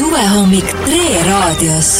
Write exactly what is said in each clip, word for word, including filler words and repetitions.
Suvehommik Tre raadios.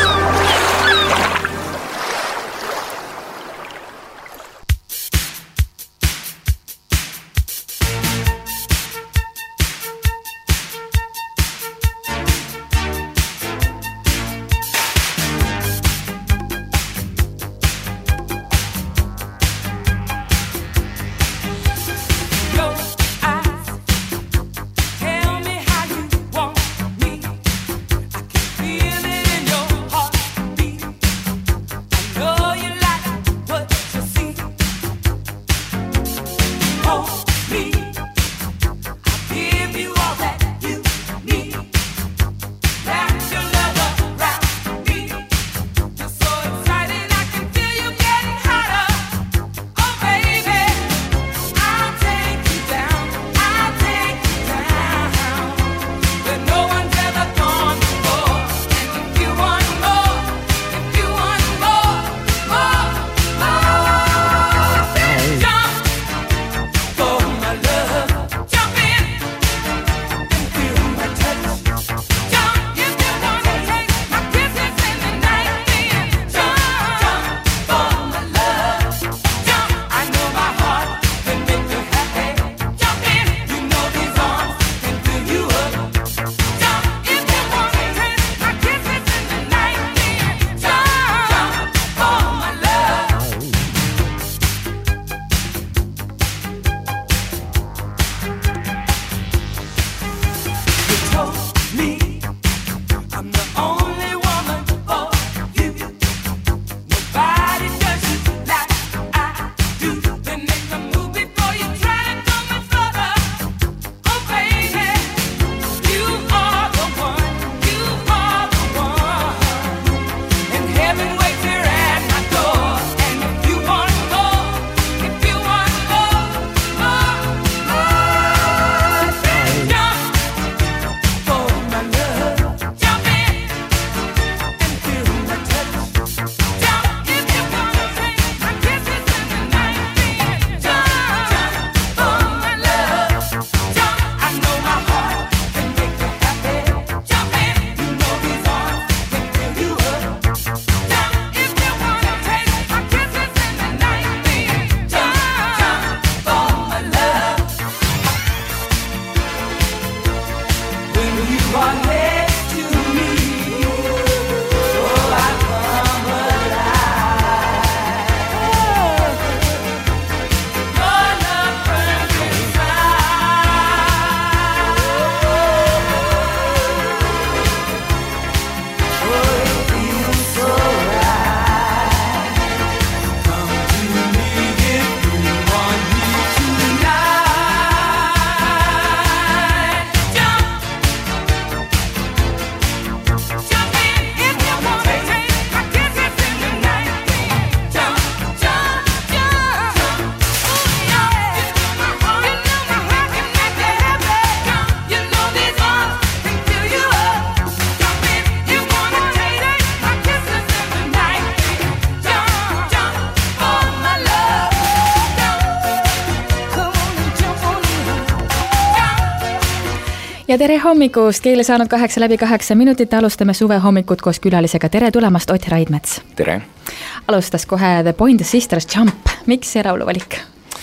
Ja tere hommikust, keele saanud kaheksa läbi kaheksa minutit, alustame suvehommikut koos külalisega. Tere tulemast, Ott Raidmets. Tere. Alustas kohe The Pointer Sisters Jump. Miks see laulu valik?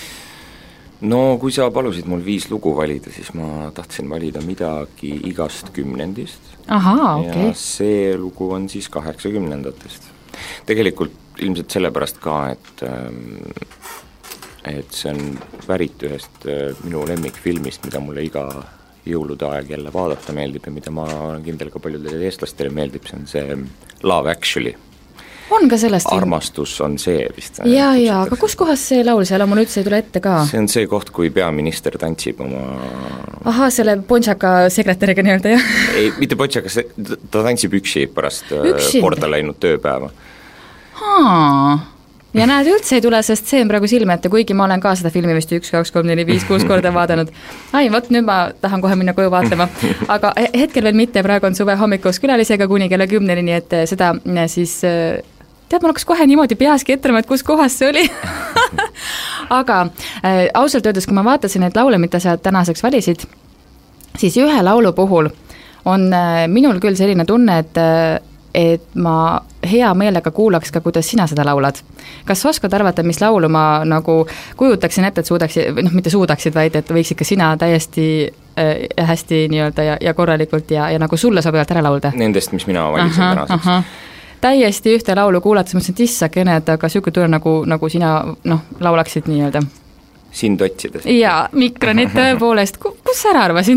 No kui sa palusid mul viis lugu valida, siis ma tahtsin valida midagi igast kümnendist. Ahaa, okei. Okay. Ja see lugu on siis kaheksakümnendatest. Tegelikult ilmselt sellepärast ka, et, et see on pärit ühest minu lemmikfilmist, mida mulle iga jõulude aeg jälle vaadata meeldib ja mida ma olen kindel ka paljudele eestlastele meeldib, see on see Love Actually. On ka sellest? Armastus on see vist. Ja, ja, aga kus kohas see laul seal on, mul üldse ei tule ette ka? See on see koht, kui peaminister tantsib oma... Ahaa, selle Ponchaka sekretäriga nii-öelda, jah? Ei, mitte Ponchaka, ta tantsib üksi pärast üksi? Korda läinud tööpäeva. Haa... Ja näed, üldse ei tule, sest see on praegu silme ette, kuigi ma olen ka seda filmi vist üks, kaks, kolm, neli, viis, kuus korda vaadanud. Ai, võt, nüüd ma tahan kohe minna koju vaatama. Aga hetkel veel mitte, praegu on suve hommikust külalisega kuni kella kümneni, nii et seda siis, tead, ma hakkas kohe niimoodi peaski etrema, et kus kohas see oli. Aga äh, ausalt öeldes, kui ma vaatasin neid laule, mida sa tänaseks valisid, siis ühe laulu puhul on minul küll selline tunne, et et ma hea meelega kuulaks ka, kuidas sina seda laulad. Kas sa oskad arvata, mis laulu ma nagu kujutaksin ette, et suudaksid, noh, mitte suudaksid, vaid et võiksid ka sina täiesti äh, hästi nii-öelda ja, ja korralikult ja, ja nagu sulle sobivalt ära laulda? Nendest, mis mina valisin aha, tänaseks. Täiesti ühte laulu kuulates, mõtlesin, et issa kõned, aga siuke tunne nagu, nagu sina noh, laulaksid nii-öelda. Sind otsides. Jaa, Mikronit tõepoolest. Kus sa ära arvasid?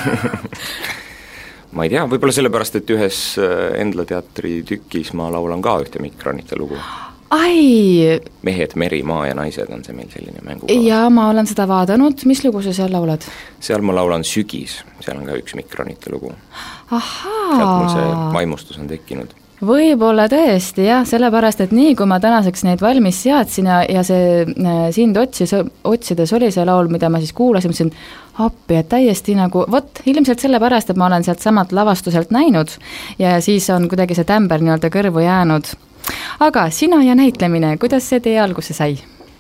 Ma ei tea, võib-olla sellepärast, et ühes Endla teatri tükis ma laulan ka ühte Mikronite lugu. Ai! Mehed, meri, maa ja naised on see meil selline mängu. Ja ma olen seda vaadanud, mis lugu sa seal laulad? Seal ma laulan Sügis, seal on ka üks Mikronite lugu. Ahaa! Sealt mul see vaimustus on tekkinud. Võib-olla tõesti, jah, sellepärast, et nii kui ma tänaseks neid valmis seadsin ja, ja see sind otsis, otsides oli see laul, mida ma siis kuulasin, mõtlesin appi, et täiesti nagu, vot, ilmselt sellepärast, et ma olen sealt samalt lavastuselt näinud ja siis on kuidagi see tämber nii-öelda kõrvu jäänud. Aga sina ja näitlemine, kuidas see tee alguse sai?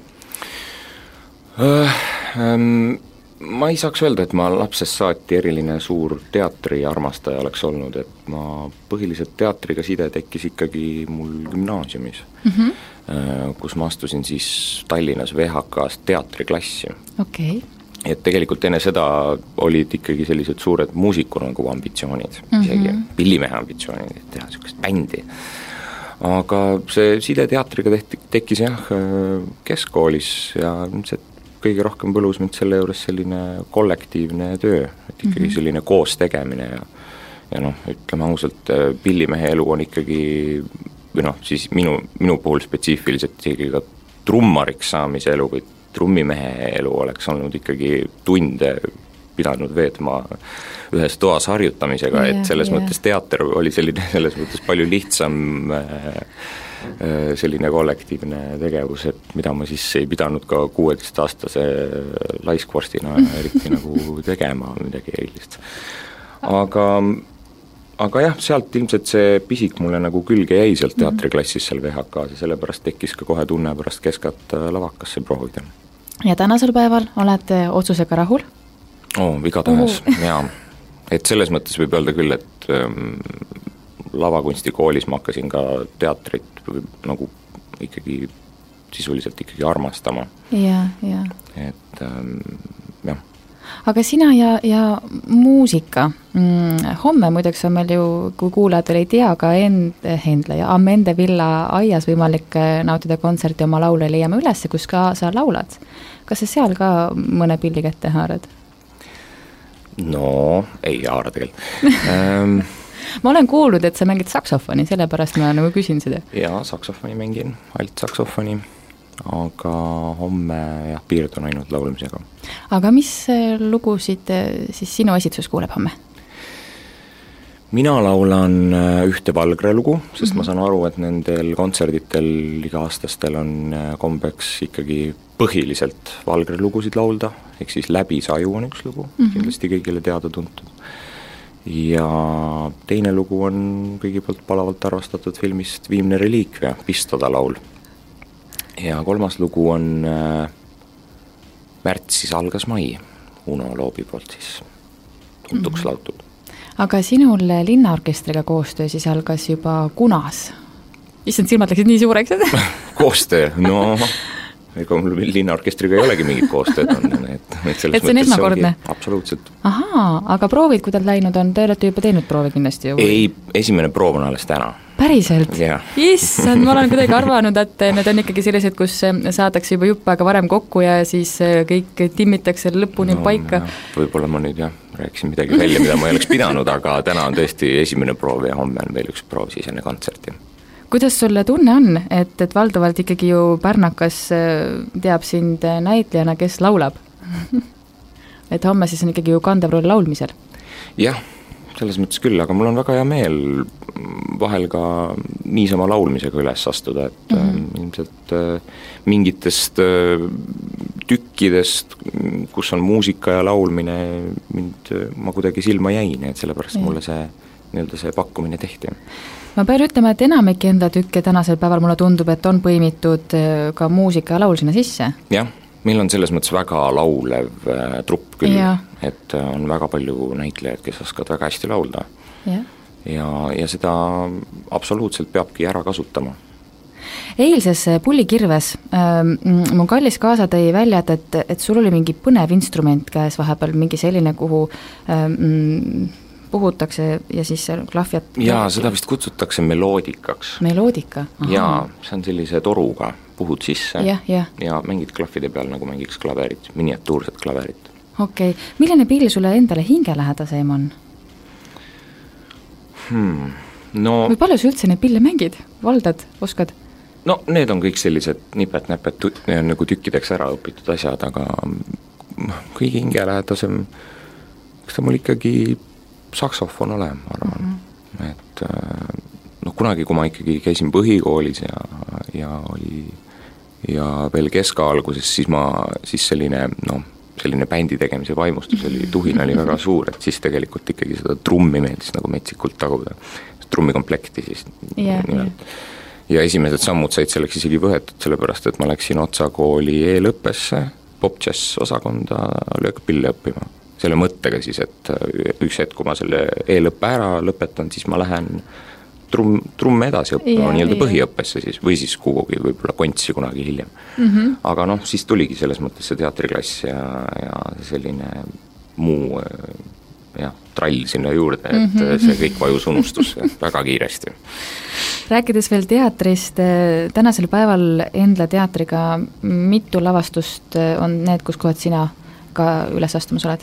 Uh, um... Ma ei saaks öelda, et ma lapsest saati eriline suur teatri armastaja oleks olnud, et ma põhiliselt teatriga side tekkis ikkagi mul gümnaasiumis, mm-hmm. kus ma astusin siis Tallinnas V H K-st teatriklassi. Okay. Et tegelikult enne seda olid ikkagi sellised suured muusiku nagu ambitsioonid, mm-hmm. isegi pillimehe ambitsioonid, et teha niisugust bändi. Aga see side teatriga tehti, tekkis jah keskkoolis ja see kõige rohkem põlus mind selle juures selline kollektiivne töö, et ikkagi mm-hmm. selline koos tegemine ja, ja noh, ütleme ausalt, pillimehe elu on ikkagi, või noh, siis minu, minu puhul spetsiifiliselt ikkagi ka trummariks saamise elu või trummimehe elu oleks olnud ikkagi tunde pidanud veetma ühes toas harjutamisega, yeah, et selles yeah. mõttes teater oli selline, selles mõttes palju lihtsam selline kollektiivne tegevus, et mida ma siis ei pidanud ka kuueteistaastase laiskvorstina eriti nagu tegema midagi erilist. Aga, aga jah, sealt ilmselt see pisik mulle nagu külge jäi sealt teatriklassis seal V H K-s ja sellepärast tekkis ka kohe tunne pärast keskat lavakasse proovida. Ja tänasel päeval olete otsusega rahul? Oo, igatahes, uh. jaa. Et selles mõttes võib öelda küll, et ähm, lavakunstikoolis ma hakkasin ka teatrit nagu ikkagi sisuliselt ikkagi armastama. Ja, ja. Et ähm, jah. Aga sina ja, ja muusika. Mm, homme muideks on meil ju, kui kuulajad ei tea, ka End, Endla ja Amende Villa aias võimalik nautida kontserti oma laule leiame üles, kus ka sa laulad. Kas sa seal ka mõne pilli kätte haarad? No, ei haara tegelikult. ähm, Ma olen kuulnud, et sa mängid saksofoni, sellepärast ma nagu küsin seda. Jaa, saksofoni mängin, alt saksofoni, aga homme jah, piirdun ainult laulmisega. Aga mis lugusid siis sinu esitsus kuuleb homme? Mina laulan ühte Valgre lugu, sest mm-hmm. ma saan aru, et nendel kontserditel iga-aastastel on kombeks ikkagi põhiliselt Valgre lugusid laulda, ehk siis Läbi saju on üks lugu, mm-hmm. kindlasti kõigile teada tuntud. Ja teine lugu on kõigi poolt palavalt arvastatud filmist Viimne reliikvia, Pistoda laul. Ja kolmas lugu on äh, Märtsis algas mai, Uno Loobi poolt siis tuntuks mm-hmm. lautud. Aga sinul linnaorkestriga koostöö siis algas juba kunas? Issand, silmad läksid nii suureks, et? Koostöö, no... ega mul linnaorkestriga ei olegi mingit koostööd on, et, et selles et see on esmakordne? Absoluutselt. Ahaa, aga proovid, kui tal läinud on, te olete juba teinud proovi kindlasti ju? Ei, esimene proov on alles täna. Päriselt? Yeah. Issand, ma olen kuidagi arvanud, et need on ikkagi sellised, kus saadakse juba jupp aega varem kokku ja siis kõik timmitakse lõpuni no, paika. Võib-olla ma nüüd jah, rääkisin midagi välja, mida ma ei oleks pidanud, aga täna on tõesti esimene proov ja homme on veel üks proov siis enne kontserti. Kuidas sulle tunne on, et, et valdavalt ikkagi ju Pärnakas teab sind näitlejana, kes laulab? Et homme siis on ikkagi ju kandev roll laulmisel? Jah, selles mõttes küll, aga mul on väga hea meel vahel ka niisama laulmisega üles astuda, et mm-hmm. ilmselt mingitest tükkidest, kus on muusika ja laulmine, mind, ma kuidagi silma jäin, et sellepärast mm. mulle see, nii-öelda see pakkumine tehti. Ma pean ütlema, et enamik enda tükke tänasel päeval mulle tundub, et on põimitud ka muusika ja laul sinna sisse. Jah, meil on selles mõttes väga laulev äh, trupp küll, ja. et äh, on väga palju näitlejaid, kes oskavad väga hästi laulda. Ja. Ja, ja seda absoluutselt peabki ära kasutama. Eilses Pullikirves äh, mu kallis kaasa tõi välja, et, et, et sul oli mingi põnev instrument käes vahepeal, mingi selline, kuhu äh, puhutakse ja siis klahvjad... Jaa, seda vist kutsutakse meloodikaks. Meloodika? Jaa, see on sellise toruga, puhud sisse ja, ja. ja mängid klahvide peal nagu mängiks klaverit, miniatuurset klaverit. Okei, okay. Milline pill sulle endale hingelähedasem on? Hmm, no... Või palju sa üldse neid pille mängid? Valdad, oskad? No need on kõik sellised nipet-näpet nagu tükkideks ära õpitud asjad, aga kõigi hingelähedasem, kas ta mul ikkagi saksofon ole, ma arvan. Mm-hmm. Et no kunagi, kui ma ikkagi käisin põhikoolis ja, ja oli ja veel keskaalguses, siis ma, siis selline, no, selline bändi tegemise vaimustus oli, tuhin oli väga suur, et siis tegelikult ikkagi seda trummi meeldis nagu metsikult taguda. Trummikomplekti siis. Yeah, yeah. Ja esimesed sammud said selleks isegi võetud, sellepärast, et ma läksin otsa kooli e-lõppesse, pop-jazz osakonda löökpille õppima. Selle mõttega siis, et üks hetk, kui ma selle e-lõppe ära lõpetan, siis ma lähen trum, trumme edasi õppima, yeah, nii-öelda yeah. põhiõppesse siis, või siis kuhugi võib-olla kontsi kunagi hiljem. Mm-hmm. Aga noh, siis tuligi selles mõttes see teatriklass ja, ja selline muu jah, trall sinna juurde, et mm-hmm. see kõik vajus unustusse väga kiiresti. Rääkides veel teatrist, tänasel päeval Endla teatriga mitu lavastust on need, kus kohad sina ka üles astumas oled?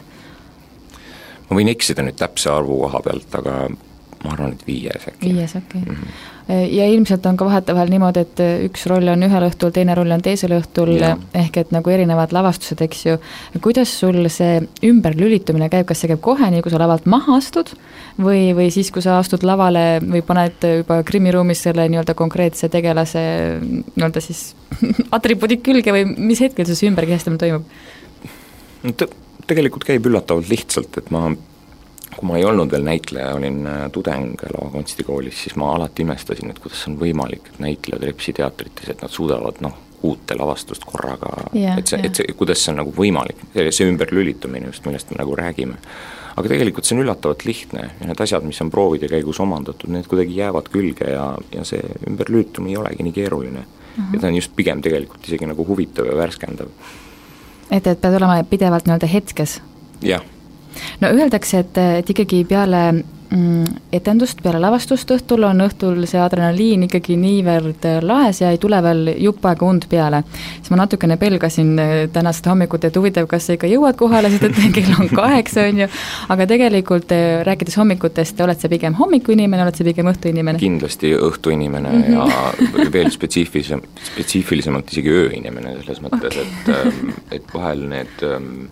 Ma võin eksida nüüd täpse arvu koha pealt, aga ma arvan, et viies äkki. Viies, okei. Okay. Mm-hmm. Ja ilmselt on ka vahetevahel niimoodi, et üks roll on ühel õhtul, teine roll on teisel õhtul, ja. Ehk et nagu erinevad lavastused, eks ju. Kuidas sul see ümberlülitumine käib, kas see käib kohe nii, kui sa lavalt maha astud, või, või siis, kui sa astud lavale või paned juba krimiruumis selle nii-öelda konkreetse tegelase nii-öelda siis atribuudid külge või mis hetkel see ümberkehestamine toimub? Te, tegelikult käib üllatavalt lihtsalt, et ma kui ma ei olnud veel näitleja, olin tudeng lavakunstikoolis, siis ma alati imestasin, et kuidas on võimalik, et näitlejad repsiteatrites, et nad suudavad noh, uute lavastust korraga, yeah, et, see, yeah. et see, kuidas see on nagu võimalik, see ümberlülitumine just, millest me nagu räägime. Aga tegelikult see on üllatavalt lihtne ja need asjad, mis on proovide käigus omandatud, need kuidagi jäävad külge ja, ja see ümberlülitumine ei olegi nii keeruline. Uh-huh. Ja ta on just pigem tegelikult isegi nagu huvitav ja värskendav. Et, et pead olema pidevalt nii-öelda hetkes? Jah. No öeldakse, et, et ikkagi peale mm, etendust, peale lavastust õhtul on õhtul see adrenaliin ikkagi niivõrd laes ja ei tule veel jupp aega und peale. Siis ma natukene pelgasin tänast hommikut, et huvitav, kas sa ikka jõuad kohale, sest et kell on kaheksa, on ju, aga tegelikult rääkides hommikutest, oled sa pigem hommikuinimene, oled sa pigem õhtuinimene? Kindlasti õhtuinimene mm-hmm. ja veel spetsiifilisem, spetsiifilisemalt isegi ööinimene selles mõttes, et, et vahel need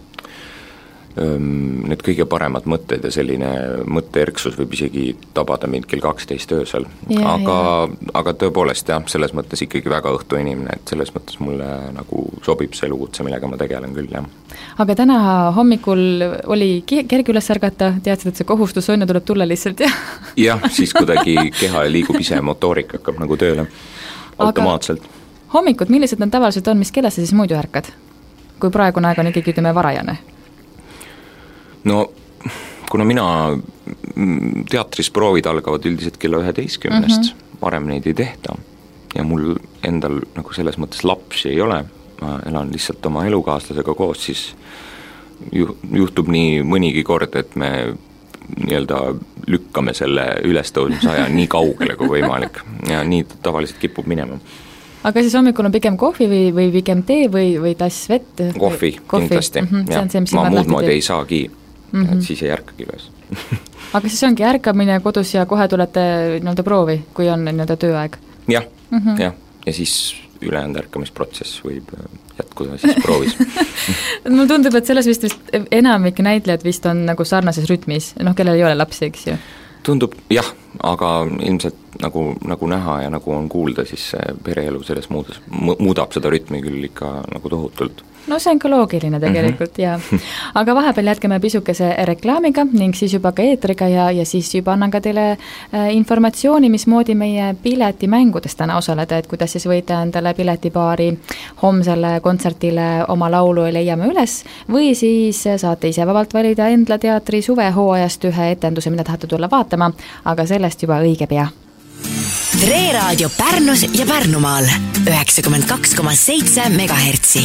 need kõige paremad mõtted ja selline mõtteerksus võib isegi tabada mind kell kaksteist öösel. Ja, aga, aga tõepoolest jah, selles mõttes ikkagi väga õhtu inimene, et selles mõttes mulle nagu sobib see elukutse, millega ma tegelen küll, jah. Aga täna hommikul oli kerge üles ärgata, teadsid, et see kohustus on ja tuleb tulla lihtsalt, jah? jah, siis kuidagi keha liigub ise, motoorika hakkab nagu tööle automaatselt. Aga hommikud, millised nad tavaliselt on, mis kella sa siis muidu ärkad? Kui praegune aeg on ikkagi ütleme varajane? No, kuna mina teatris proovid algavad üldiselt kella üheteistkümnest, mm-hmm. varem neid ei tehta ja mul endal nagu selles mõttes lapsi ei ole, ma elan lihtsalt oma elukaaslasega koos, siis juhtub nii mõnigi kord, et me nii-öelda lükkame selle ülestõusmise aja nii kaugele kui võimalik ja nii tavaliselt kipub minema. Aga siis hommikul on pigem kohvi või, või pigem tee või, või tass vett? Kohvi, kohvi. Kindlasti. Mm-hmm. Ja, see, ma muud moodi ei saagi, mm-hmm. et siis ei ärkagi üles. Aga siis ongi ärkamine kodus ja kohe tulete nii-öelda proovi, kui on nii-öelda tööaeg? Jah, mm-hmm. jah, ja siis ülejäänud ärkamisprotsess võib jätkuda siis proovis. Mulle tundub, et selles vist, vist enamik näitlejad vist on nagu sarnases rütmis, noh, kellel ei ole lapsi, eks ju? Tundub, jah, aga ilmselt nagu, nagu näha ja nagu on kuulda, siis see pereelu selles muudes, muudab seda rütmi küll ikka nagu tohutult. No see on ka loogiline tegelikult mm -hmm. ja aga vahepeal jätkame pisukese reklaamiga ning siis juba ka eetriga ja, ja siis juba annan ka teile informatsiooni, mismoodi meie piletimängudes täna osaleda, et kuidas siis võite endale piletipaari homsele kontsertile oma laulu leiame üles või siis saate ise vabalt valida Endla teatri suvehooajast ühe etenduse, mida tahate tulla vaatama, aga sellest juba õige pea. Tre Raadio Pärnus ja Pärnumaal üheksakümmend kaks koma seitse megahertsi.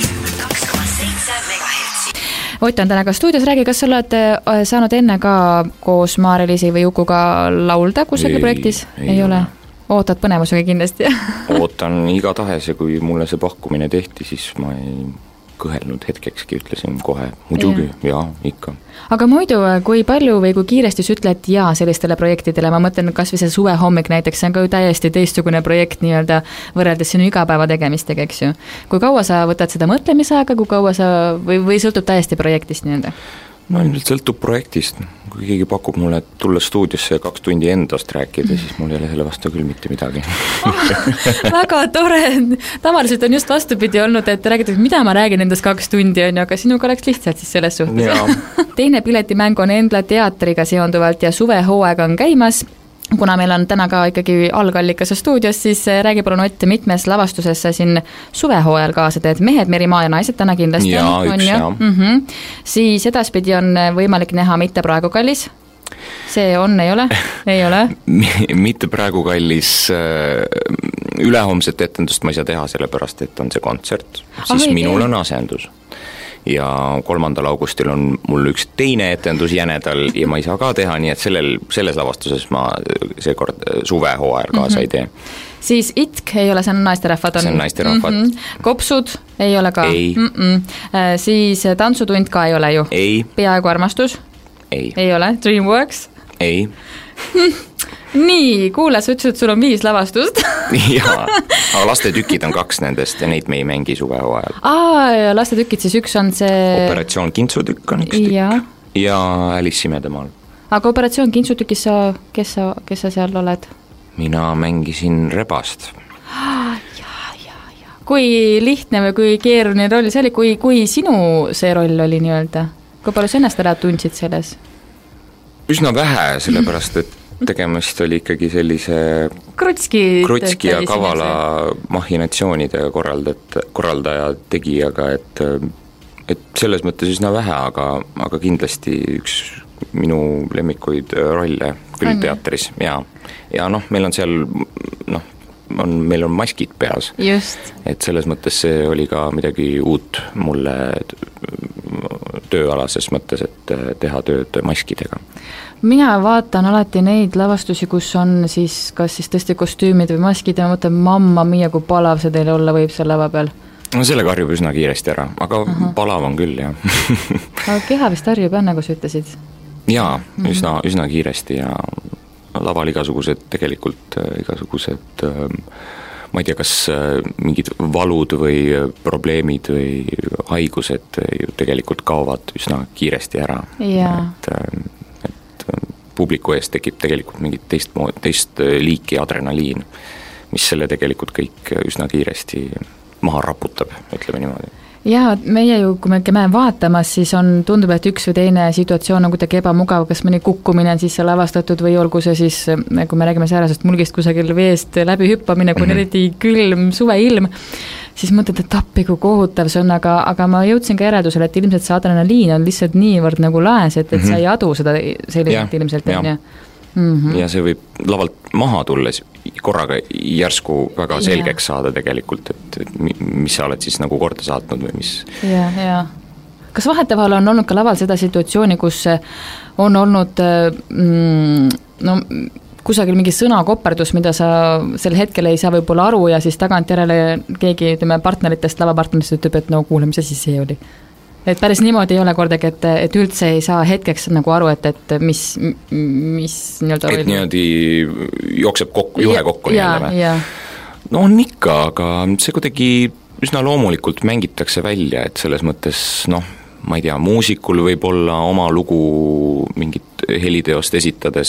Ott on täna ka stuudios, räägi, kas sa oled saanud enne ka koos Maarja-Liisi või Jukuga laulda kusagil projektis? Ei, ei ole. Ootad põnevusega kindlasti? Ootan igatahes ja kui mulle see pakkumine tehti, siis ma ei kõhelnud hetkekski, ütlesin kohe muidugi, jaa, ikka. Aga muidu, kui palju või kui kiiresti sa ütled jaa sellistele projektidele, ma mõtlen kas või see suvehommik näiteks, see on ka ju täiesti teistsugune projekt nii-öelda võrreldes sinu igapäeva tegemistega, eks ju. Kui kaua sa võtad seda mõtlemisaega, kui kaua sa, või, või sõltub täiesti projektist nii-öelda? No ilmselt sõltub projektist, kui keegi pakub mulle, et tulla stuudiosse ja kaks tundi endast rääkida, siis mul ei ole selle vastu küll mitte midagi. Oh, väga tore, tavaliselt on just vastupidi olnud, et räägitakse, mida ma räägin endast kaks tundi, on ju, aga sinuga oleks lihtsalt siis selles suhtes. Teine piletimäng on Endla teatriga seonduvalt ja suvehooaeg on käimas. Kuna meil on täna ka ikkagi algallikas stuudios, siis räägi palun Ott, mitmes lavastuses sa siin suvehooajal kaasa teed, mehed, merimaa ja naised täna kindlasti ja, on, üks, on ja. Mm -hmm. Siis edaspidi on võimalik näha Mitte praegu kallis, see on, ei ole? Ei ole? Mitte praegu kallis, ülehomset etendust ma ei saa teha, sellepärast et on see kontsert, siis ah, minul on asendus. Ja kolmandal augustil on mul üks teine etendus Jänedal ja ma ei saa ka teha, nii et sellel, selles lavastuses ma seekord suvehooajal kaasa mm -hmm. ei tee. Siis Itk ei ole, see on naisterahvad. See on naisterahvad. Mm -hmm. Kopsud ei ole ka? Ei. Mm -mm. Siis Tantsutund ka ei ole ju? Ei. Peaaegu armastus? Ei. Ei ole? Dreamworks? Ei. Nii, kuule, sa ütlesid, et sul on viis lavastust. Jaa, aga lastetükid on kaks nendest ja neid me ei mängi suvehooajal. Aa, lastetükid, siis üks on see... Operatsioon Kintsutükk on üks tükk ja, ja Alice Simedemaal. Aga Operatsioon Kintsutükis sa, kes sa, kes sa seal oled? Mina mängisin rebast. Ah, jaa, jaa, jaa. Kui lihtne või kui keeruline roll see oli, kui, kui sinu see roll oli nii-öelda? Kui palju sa ennast ära tundsid selles? Üsna vähe, sellepärast et tegemist oli ikkagi sellise krutski, krutski ja kavala mahhinatsioonidega korraldat, korraldaja tegijaga, et, et selles mõttes üsna vähe, aga, aga kindlasti üks minu lemmikuid rolle küll teatris ja, ja noh, meil on seal noh, on, meil on maskid peas. Just. Et selles mõttes see oli ka midagi uut mulle tööalases mõttes, et teha tööd maskidega. Mina vaatan alati neid lavastusi, kus on siis kas siis tõesti kostüümid või maskid ja ma mõtlen, mamma mia, kui palav see teile olla võib seal lava peal. No selle karjub üsna kiiresti ära, aga Aha. palav on küll, jah. Aga keha vist harjub jah, nagu sa ütlesid? Jaa, üsna, üsna kiiresti ja laval igasugused tegelikult, igasugused ma ei tea, kas mingid valud või probleemid või haigused ju tegelikult kaovad üsna kiiresti ära. Et, et publiku ees tekib tegelikult mingit teist, teist liiki adrenaliin, mis selle tegelikult kõik üsna kiiresti maha raputab, ütleme niimoodi. Jaa, meie ju, kui me käime vaatamas, siis on, tundub, et üks või teine situatsioon on kuidagi ebamugav, kas mõni kukkumine on siis lavastatud või olgu see siis, kui me räägime säärasest mulgist kusagil veest läbi hüppamine, kui on eriti külm suveilm, siis mõtled, et appi kui kohutav see on, aga, aga ma jõudsin ka järeldusele, et ilmselt see adrenaliin on lihtsalt niivõrd nagu laes, et, et mm -hmm. sa ei adu seda selliselt ja, ilmselt. Ja. Ja. Mm -hmm. ja see võib lavalt maha tulles korraga järsku väga selgeks ja. saada tegelikult, et, et mis sa oled siis nagu korda saatnud või mis. Ja, ja. Kas vahetevahel on olnud ka laval seda situatsiooni, kus on olnud mm, no, kusagil mingi sõnakoperdus, mida sa sel hetkel ei saa võib-olla aru ja siis tagantjärele keegi, ütleme, partneritest, lavapartneritest ütleb, et no kuule, mis see siis see oli? Et päris niimoodi ei ole kordagi, et, et üldse ei saa hetkeks nagu aru, et, et mis, mis nii-öelda et niimoodi jookseb kokku, juhe kokku ja, ja. No on ikka, aga see kuidagi üsna loomulikult mängitakse välja, et selles mõttes noh, ma ei tea, muusikul võib olla oma lugu mingit heliteost esitades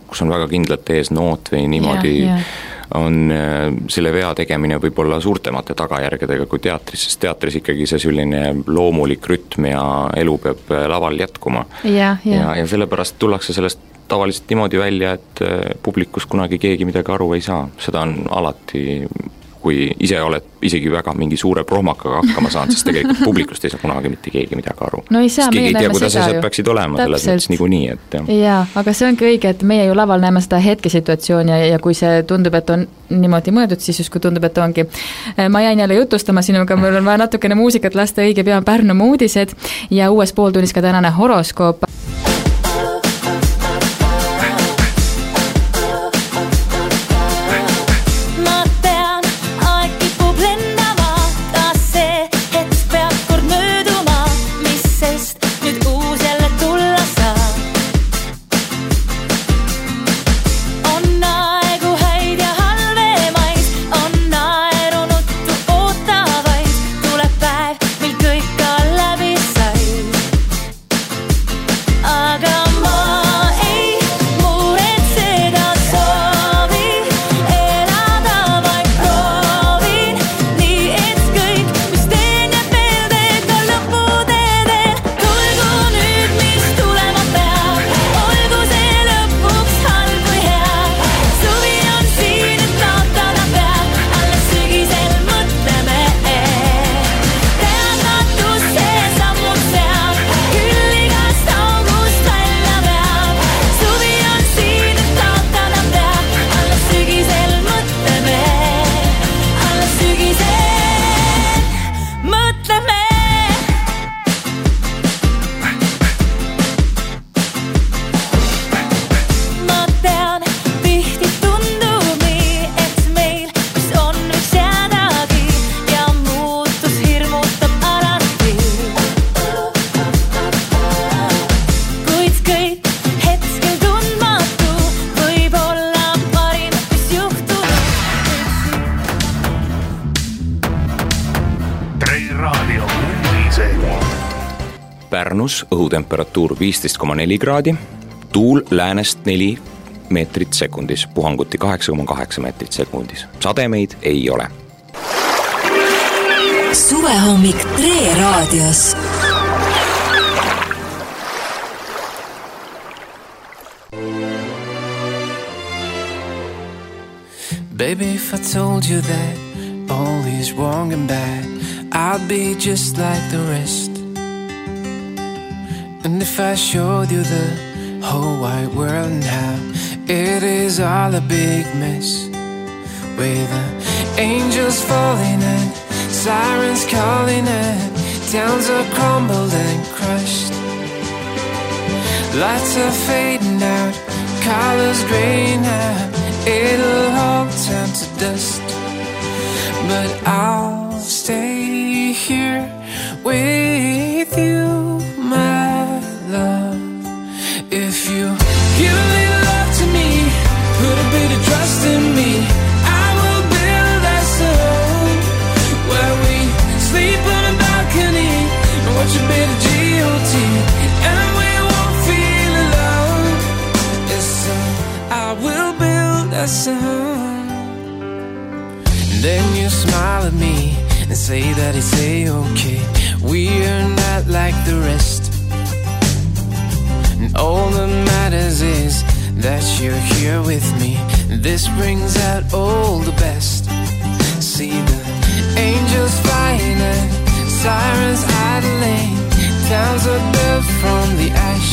kus on väga kindlalt ees noot või niimoodi yeah, yeah. on selle vea tegemine võib-olla suurtemate tagajärgedega kui teatris, sest teatris ikkagi see selline loomulik rütm ja elu peab laval jätkuma yeah, yeah. ja, ja sellepärast tullakse sellest tavaliselt niimoodi välja, et publikus kunagi keegi midagi aru ei saa, seda on alati, kui ise oled isegi väga mingi suure prohmakaga hakkama saanud, sest tegelikult publikust ei saa kunagi mitte keegi midagi aru. No ei saa, keegi ei tea, kuidas asjad ju. peaksid olema, selles mõttes niiku nii, et jah. Jaa, aga see ongi õige, et meie ju laval näeme seda hetkesituatsiooni ja, ja kui see tundub, et on niimoodi mõeldud, siis just kui tundub, et ongi. Ma jäin jälle jutustama sinuga, mul on vaja natukene muusikat lasta, õige pea Pärnumaa uudised ja uues pooltunnis ka tänane horoskoop. Pärnus õhutemperatuur viisteist koma neli kraadi, tuul läänest neli meetrit sekundis, puhanguti kaheksa koma kaheksa meetrit sekundis. Sademeid ei ole. Suvehommik Tre raadios. Baby, if I told you that all is wrong and bad, I'd be just like the rest. And if I showed you the whole wide world and how it is all a big mess, with the angels falling and sirens calling and towns are crumbled and crushed, lights are fading out, colors graying out, it'll all turn to dust. But I'll stay here with you, my love. If you give a little love to me, put a bit of trust in me, I will build us a home where we sleep on a balcony and watch a bit of G O T, and we won't feel alone. Yes, sir, I will build us a home. And then you smile at me and say that it's a-okay, we're not like the rest. And all that matters is that you're here with me. This brings out all the best. See the angels flying and sirens idling, towns are built from the ash,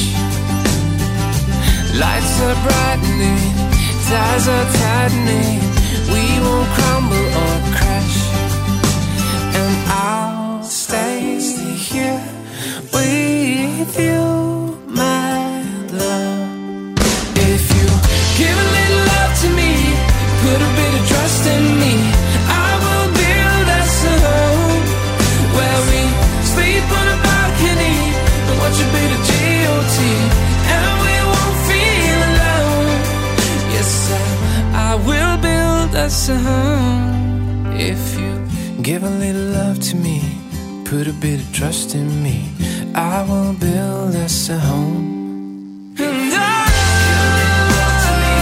lights are brightening, ties are tightening, we won't crumble or crash. And I'll stay here with you, my love. If you give a little love to me, put a bit of trust in me, I will build us a home where we sleep on a balcony and watch a bit of G O T, and we won't feel alone. Yes, sir, I will build us a home. If you give a little love to me, put a bit of trust in me, I will build us a home. And I give a little love to me,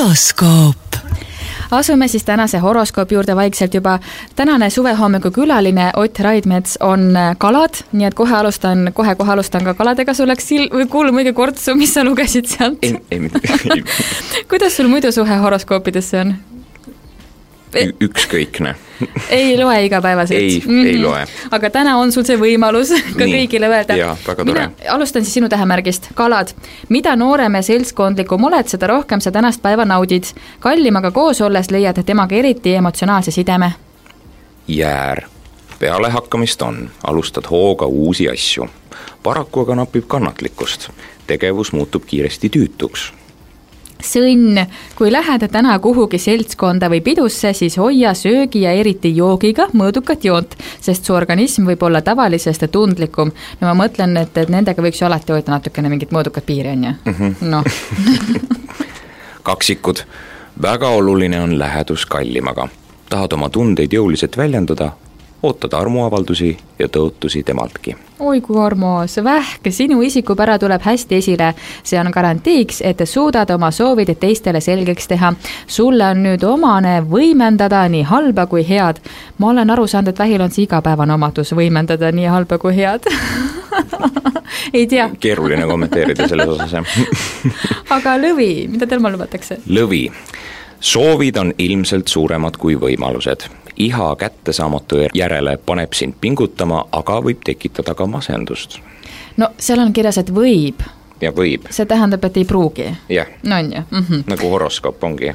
horoskoop. Asume siis tänase horoskoopi juurde vaikselt juba. Tänane suvehommiku külaline Ott Raidmets on kalad, nii et kohe alustan, kohe kohe alustan ka kaladega. Sul läks sil- või kuulum õige kortsu, mis sa lugesid sealt? Ei, ei, ei. Kuidas sul muidu suhe horoskoopidesse on? Ü- ükskõikne. Ei loe igapäevaselt. Ei, mm-hmm. ei loe. Aga täna on sul see võimalus ka nii, kõigile öelda. Jaa, väga tore. Mina alustan siis sinu tähemärgist. Kalad. Mida noorem ja seltskondlikum oled, seda rohkem sa tänast päeva naudid. Kallimaga koos olles leiad temaga eriti emotsionaalse sideme. Jäär. Peale hakkamist on. Alustad hooga uusi asju. Paraku aga napib kannatlikkust. Tegevus muutub kiiresti tüütuks. Sõnn, kui lähed täna kuhugi seltskonda või pidusse, siis hoia söögi ja eriti joogiga mõõdukat joont, sest su organism võib olla tavalisest tundlikum. No ma mõtlen, et, et nendega võiks ju alati hoida natukene mingit mõõdukat piiri, on ju? Mm-hmm. No. Kaksikud. Väga oluline on lähedus kallimaga. Tahad oma tundeid jõuliselt väljendada, ootad armuavaldusi ja tõotusi temaltki. Oi kui armas, vähk, sinu isikupära tuleb hästi esile. See on garantiiks, et suudad oma soovid teistele selgeks teha. Sulle on nüüd omane võimendada nii halba kui head. Ma olen aru saanud, et vähil on see igapäevane omadus võimendada nii halba kui head. Ei tea. Keeruline kommenteerida selles osas, jah. Aga lõvi, mida teil ma lubatakse? Lõvi. Soovid on ilmselt suuremad kui võimalused. Iha kättesaamatu järele paneb sind pingutama, aga võib tekitada ka masendust. No seal on kirjas, et võib. Ja võib. See tähendab, et ei pruugi. Jah. No on ju. Mm-hmm. Nagu horoskoop ongi.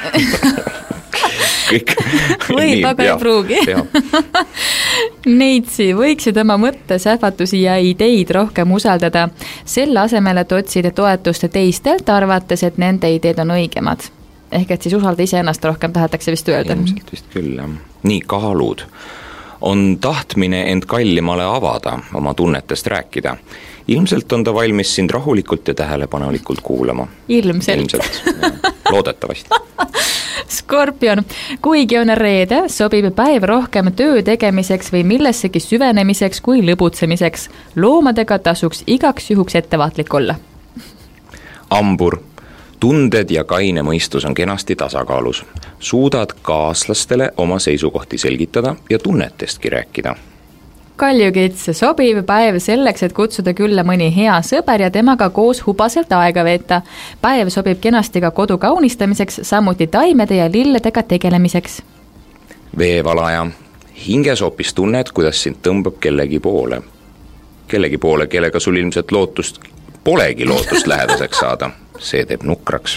Kõik. Võib, nii, aga ja, ei pruugi. Neitsi, võiksid oma mõtte, sähvatusi ja ideid rohkem usaldada. Selle asemel, et otsida toetust teistelt, arvates, et nende ideed on õigemad. Ehk et siis usalda ise ennast rohkem, tahetakse vist öelda. Ilmselt vist küll, jah. Nii, kaalud. On tahtmine end kallimale avada, oma tunnetest rääkida. Ilmselt on ta valmis sind rahulikult ja tähelepanelikult kuulama. Ilmselt. Ilmselt, loodetavasti. Skorpion, kuigi on reede, sobib päev rohkem töö tegemiseks või millessegi süvenemiseks kui lõbutsemiseks. Loomadega tasuks igaks juhuks ettevaatlik olla. Ambur. Tunded ja kaine mõistus on kenasti tasakaalus. Suudad kaaslastele oma seisukohti selgitada ja tunnetestki rääkida. Kaljukits, sobiv päev selleks, et kutsuda külla mõni hea sõber ja temaga koos hubaselt aega veeta. Päev sobib kenasti ka kodu kaunistamiseks, samuti taimede ja lilledega tegelemiseks. Veevalaja. Hinges hoopis tunned, kuidas sind tõmbab kellegi poole. Kellegi poole, kellega sul ilmselt lootust, polegi lootust lähedaseks saada. See teeb nukraks.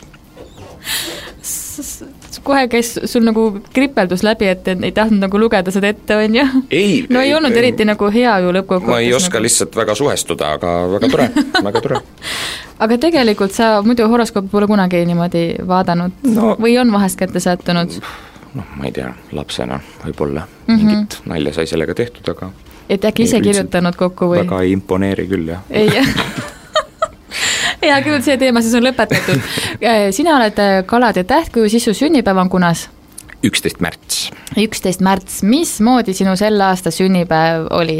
Kohe käis sul nagu kripeldus läbi, et ei tahtnud nagu lugeda seda ette, on ju? Ei. No ei, ei olnud ei, eriti nagu hea ju lõppkokkuvõttes. Ma ei oska nagu lihtsalt väga suhestuda, aga väga tore, väga tore. Aga tegelikult sa muidu horoskoopi pole kunagi niimoodi vaadanud no, või on vahest kätte sattunud? Noh, ma ei tea, lapsena võib-olla mm-hmm. mingit nalja sai sellega tehtud, aga et äkki ise kirjutanud kokku või? Väga ei imponeeri küll, jah. Ei, jah. Ja küll see teema siis on lõpetatud. Sina oled kalad ja tähtkuju, siis su sünnipäev on kunas? üksteist märts. üksteist märts. Mismoodi sinu selle aasta sünnipäev oli?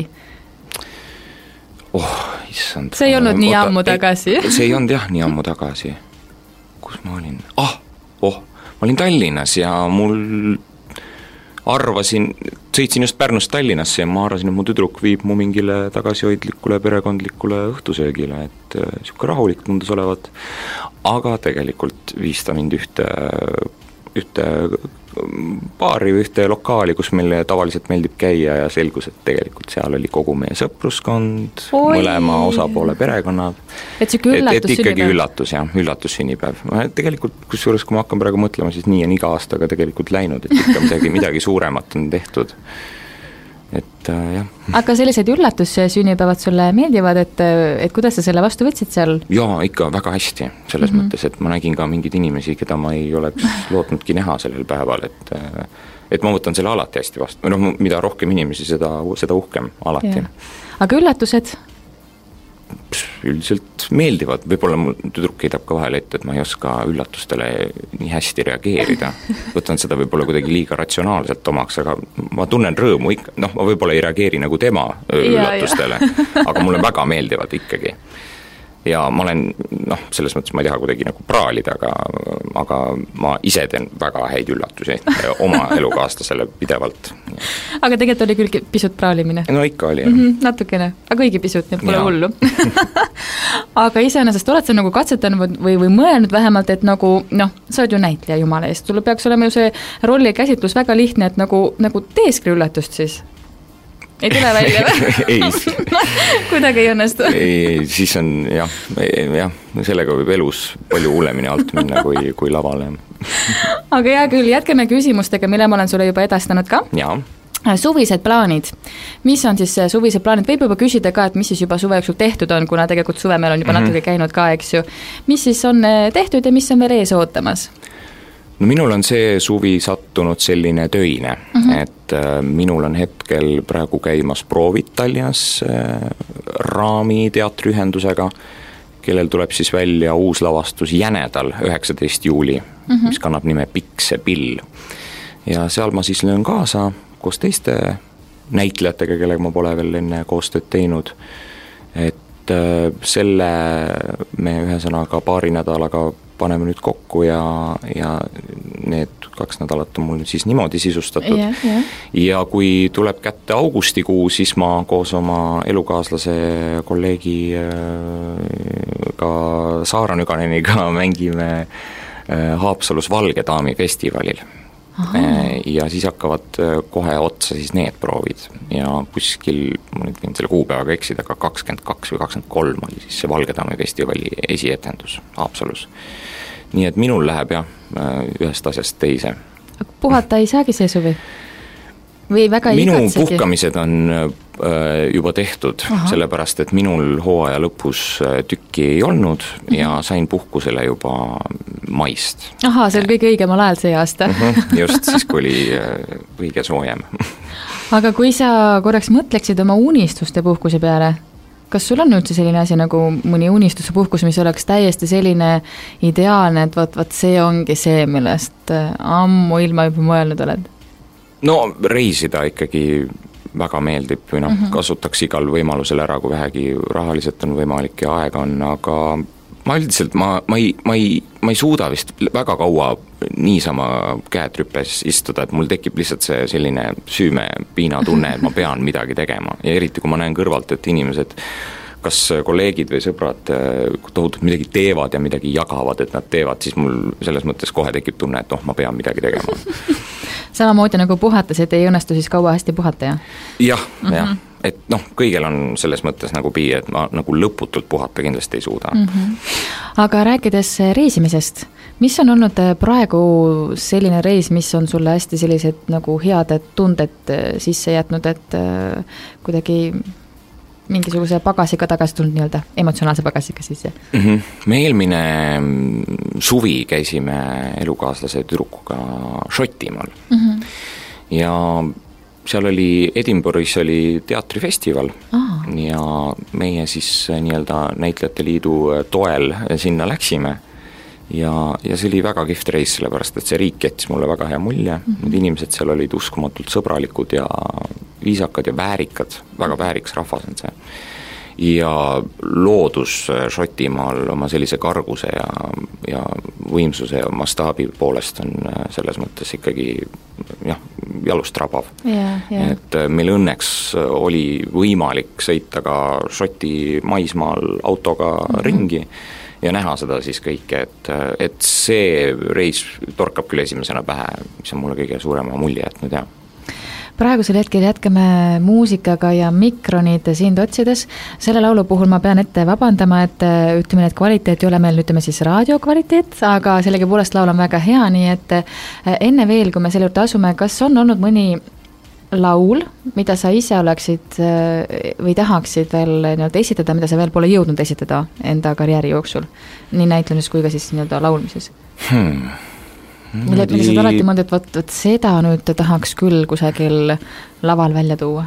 Oh, issand. See ei olnud nii Oota, ammu tagasi. Ei, see ei olnud jah, nii ammu tagasi. Kus ma olin? Ah, oh, ma olin Tallinnas ja mul arvasin, sõitsin just Pärnust Tallinnasse ja ma arvasin, et mu tüdruk viib mu mingile tagasihoidlikule perekondlikule õhtusöögile, et siuke rahulik tundus olevat, aga tegelikult viis ta mind ühte, ühte baari või ühte lokaali, kus meile tavaliselt meeldib käia ja selgus, et tegelikult seal oli kogu meie sõpruskond, Oi. mõlema osapoole perekonnad. Et siuke üllatus et, et ikkagi sünnipäev. üllatus, jah, üllatus sünnipäev. Tegelikult, kusjuures kui ma hakkan praegu mõtlema, siis nii on iga aastaga tegelikult läinud, et ikka midagi, midagi suuremat on tehtud. Et äh, jah. Aga sellised üllatussünnipäevad sulle meeldivad, et, et kuidas sa selle vastu võtsid seal? Jaa, ikka väga hästi, selles mm-hmm. mõttes, et ma nägin ka mingeid inimesi, keda ma ei oleks lootnudki näha sellel päeval, et, et ma võtan selle alati hästi vastu. No, mida rohkem inimesi, seda, seda uhkem alati. Ja. Aga üllatused? Üldiselt meeldivad, võib-olla mul tüdruk heidab ka vahel ette, et ma ei oska üllatustele nii hästi reageerida. Võtan seda võib-olla kuidagi liiga ratsionaalselt omaks, aga ma tunnen rõõmu ikka, noh, ma võib-olla ei reageeri nagu tema üllatustele, aga mulle väga meeldivad ikkagi. ja ma olen, noh, selles mõttes ma ei taha kuidagi nagu praalida, aga, aga ma ise teen väga häid üllatusi oma elukaaslasele pidevalt. Aga tegelikult oli küll pisut praalimine? No ikka oli, jah. Mm-hmm, natukene, aga õige pisut, nii pole hullu. Aga iseenesest oled sa nagu katsetanud või, või mõelnud vähemalt, et nagu, noh, sa oled ju näitleja jumala eest, sulle peaks olema ju see rolli käsitlus väga lihtne, et nagu, nagu teeskri üllatust siis? Ei tule välja või? ei. Kuidagi ei õnnestu? ei, siis on jah, jah, sellega võib elus palju hullemini alt minna kui, kui lavale. Aga hea küll, jätkame küsimustega, mille ma olen sulle juba edastanud ka. Jaa. Suvised plaanid. Mis on siis suvised plaanid? Võib juba küsida ka, et mis siis juba suve jooksul tehtud on, kuna tegelikult suve meil on juba mm-hmm. natuke käinud ka, eks ju. Mis siis on tehtud ja mis on veel ees ootamas? No minul on see suvi sattunud selline töine, uh-huh. et äh, minul on hetkel praegu käimas proovid Tallinnas äh, Raami teatriühendusega, kellel tuleb siis välja uus lavastus Jänedal üheksateist juuli, uh-huh. mis kannab nime Pikse pill. Ja seal ma siis löön kaasa koos teiste näitlejatega, kellega ma pole veel enne koostööd teinud, et äh, selle me ühesõnaga paari nädalaga paneme nüüd kokku ja, ja need kaks nädalat on mul siis niimoodi sisustatud. Yeah, yeah. Ja kui tuleb kätte augustikuu, siis ma koos oma elukaaslase kolleegi ka Saara Nüganeniga mängime Haapsalus Valge daami festivalil. Aha. Ja siis hakkavad kohe otsa siis need proovid ja kuskil, ma nüüd võin selle kuupäevaga eksida, aga kakskümmend kaks või kakskümmend kolm oli siis see Valge daami festivali esietendus Haapsalus. Nii et minul läheb jah ühest asjast teise. Puhata ei saagi see suvi? Või väga ei minu igatsegi? Puhkamised on juba tehtud, aha. sellepärast et minul hooaja lõpus tükki ei olnud mm-hmm. ja sain puhkusele juba maist. Aha, see oli kõige õigemal ajal see aasta. Mm-hmm, just siis, kui oli õige soojem. Aga kui sa korraks mõtleksid oma unistuste puhkuse peale, kas sul on üldse selline asi nagu mõni unistuse puhkus, mis oleks täiesti selline ideaalne, et võt, võt see ongi see, millest ammu ilma juba mõelnud oled? No reisida ikkagi väga meeldib või noh, mm-hmm. kasutaks igal võimalusel ära, kui vähegi rahaliselt on võimalik ja aega on, aga ma üldiselt, ma, ma, ei, ma, ei, ma ei suuda vist väga kaua niisama käed rüppes istuda, et mul tekib lihtsalt see selline süüme piina tunne, et ma pean midagi tegema ja eriti kui ma näen kõrvalt, et inimesed kas kolleegid või sõbrad tohutult midagi teevad ja midagi jagavad, et nad teevad, siis mul selles mõttes kohe tekib tunne, et noh, ma pean midagi tegema. Samamoodi nagu puhates, et ei õnnestu siis kaua hästi puhata, jah? Jah, mm-hmm. jah, et noh, kõigel on selles mõttes nagu piir, et ma nagu lõputult puhata kindlasti ei suuda. Mm-hmm. Aga rääkides reisimisest, mis on olnud praegu selline reis, mis on sulle hästi sellised nagu head tunded sisse jätnud, et kuidagi mingisuguse pagasiga tagasi tulnud nii-öelda, emotsionaalse pagasiga siis, jah? Mm-hmm. Me eelmine suvi käisime elukaaslase tüdrukuga Šotimaal mm-hmm. ja seal oli, Edinburgh'is oli teatrifestival ah. ja meie siis nii-öelda näitlejate liidu toel sinna läksime ja, ja see oli väga kihvt reis, sellepärast et see riik jättis mulle väga hea mulje, mm-hmm. need inimesed seal olid uskumatult sõbralikud ja viisakad ja väärikad, väga vääriks rahvas on see. Ja loodus Šotimaal oma sellise karguse ja, ja võimsuse ja mastaabi poolest on selles mõttes ikkagi jah, jalust rabav. Yeah, yeah. Et meil õnneks oli võimalik sõita ka Šoti maismaal autoga mm-hmm. ringi ja näha seda siis kõike, et, et see reis torkab küll esimesena pähe, mis on mulle kõige suurema mulje jätnud, jah. Praegusel hetkel jätkame muusikaga ja mikronid sind otsides. Selle laulu puhul ma pean ette vabandama, et ütleme, et kvaliteet ei ole meil, ütleme siis raadiokvaliteet, aga sellegi poolest laul on väga hea, nii et enne veel, kui me selle juurde asume, kas on olnud mõni laul, mida sa ise oleksid või tahaksid veel nii-öelda esitada, mida sa veel pole jõudnud esitada enda karjääri jooksul, nii näitlemises kui ka siis nii-öelda laulmises? Hmm. Mille, mille sa alati mõelda, et võt, võt seda nüüd tahaks küll kusagil laval välja tuua?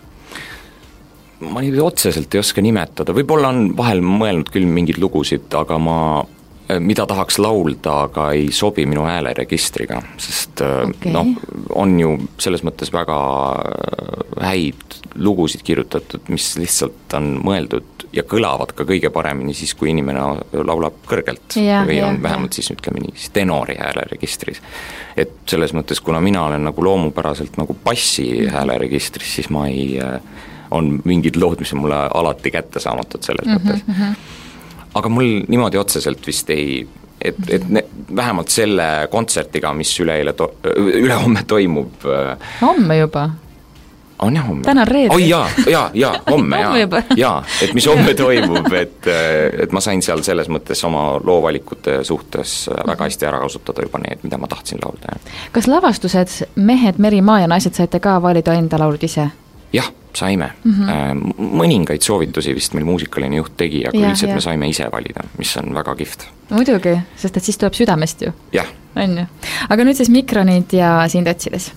Ma ei otseselt ei oska nimetada, võib-olla on vahel mõelnud küll mingid lugusid, aga ma, mida tahaks laulda, aga ei sobi minu hääleregistriga, sest okay. noh, on ju selles mõttes väga häid lugusid kirjutatud, mis lihtsalt on mõeldud ja kõlavad ka kõige paremini siis, kui inimene laulab kõrgelt ja, või on ja, vähemalt ja. siis ütleme nii, siis tenori hääleregistris. Et selles mõttes, kuna mina olen nagu loomupäraselt nagu bassi mm-hmm. hääleregistris, siis ma ei, on mingid lood, mis on mulle alati kätte saamatud selles mm-hmm. mõttes. Aga mul niimoodi otseselt vist ei, et, et ne, vähemalt selle kontsertiga, mis üleeile to, ülehomme toimub. Homme juba? On jah, homme. Täna reede. Oi jaa, jaa, jaa, homme, jaa, jaa, et mis homme toimub, et, et ma sain seal selles mõttes oma loovalikute suhtes väga hästi ära kasutada juba need, mida ma tahtsin laulda. Kas lavastused Mehed, meri, maa ja naised saite ka valida enda laulud ise? Jah, saime. Mm-hmm. Mõningaid soovitusi vist meil muusikaline juht tegi, aga ja, üldiselt ja. me saime ise valida, mis on väga kihvt. Muidugi, sest et siis tuleb südamest ju. Jah. On ju. Aga nüüd siis Mikronid ja sind otsides.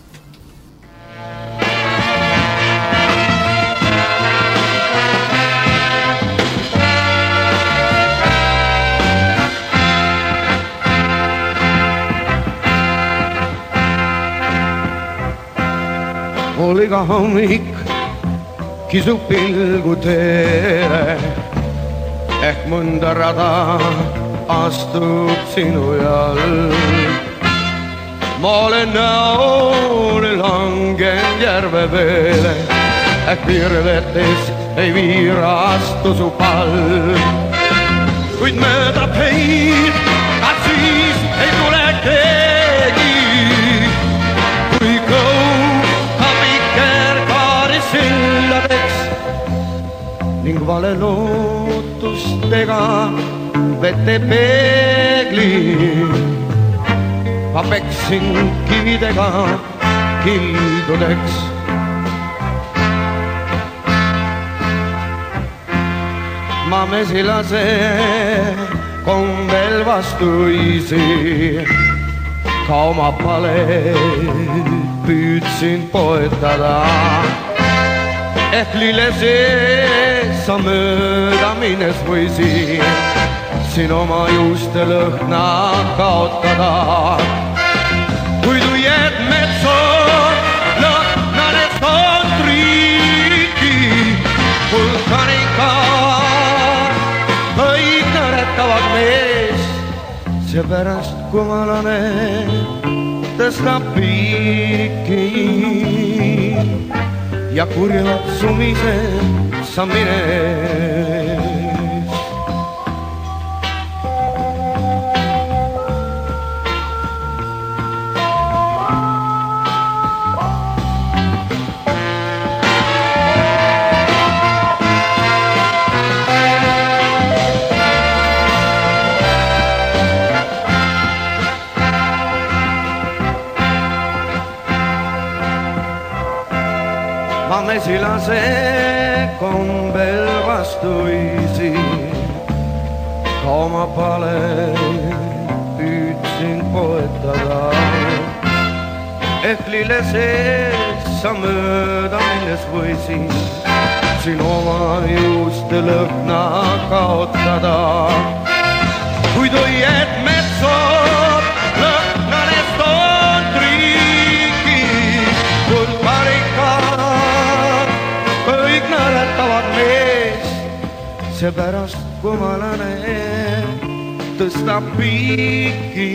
Oli ka hommik, kisub pilgu teele, ehk mõnda rada astub sinu jall. Ma olen näole langen järve peale, ehk virvetes ei viirastu su pall. Kuid mööda peid, et siis ei tule keegi, kui kõu ning vale lootustega vete peegli. Ma peksin kividega kildudeks. Ma mesilase kombel vastuisi, ka oma paleed püüdsin poetada. Ehk lille sees sa mööda minnes võisin siin oma juuste lõhna kaotada. Kui tu jääd metso lõhnanest on triiki, vulkanika kõik nõretavad mees, seepärast kumalane tõstab piiki. Ja kurjad sumised sa mines. Ma mesilase kombel vastuisi, ka oma pale püüdsin poetada. Ehk lille sees sa mööda minnes võisin siin oma juuste lõhna kaotada. Kui toied metsod lõhnanest on triiki, vulkanika kõik nõretavad mees, seepärast kumalane tõstab piiki.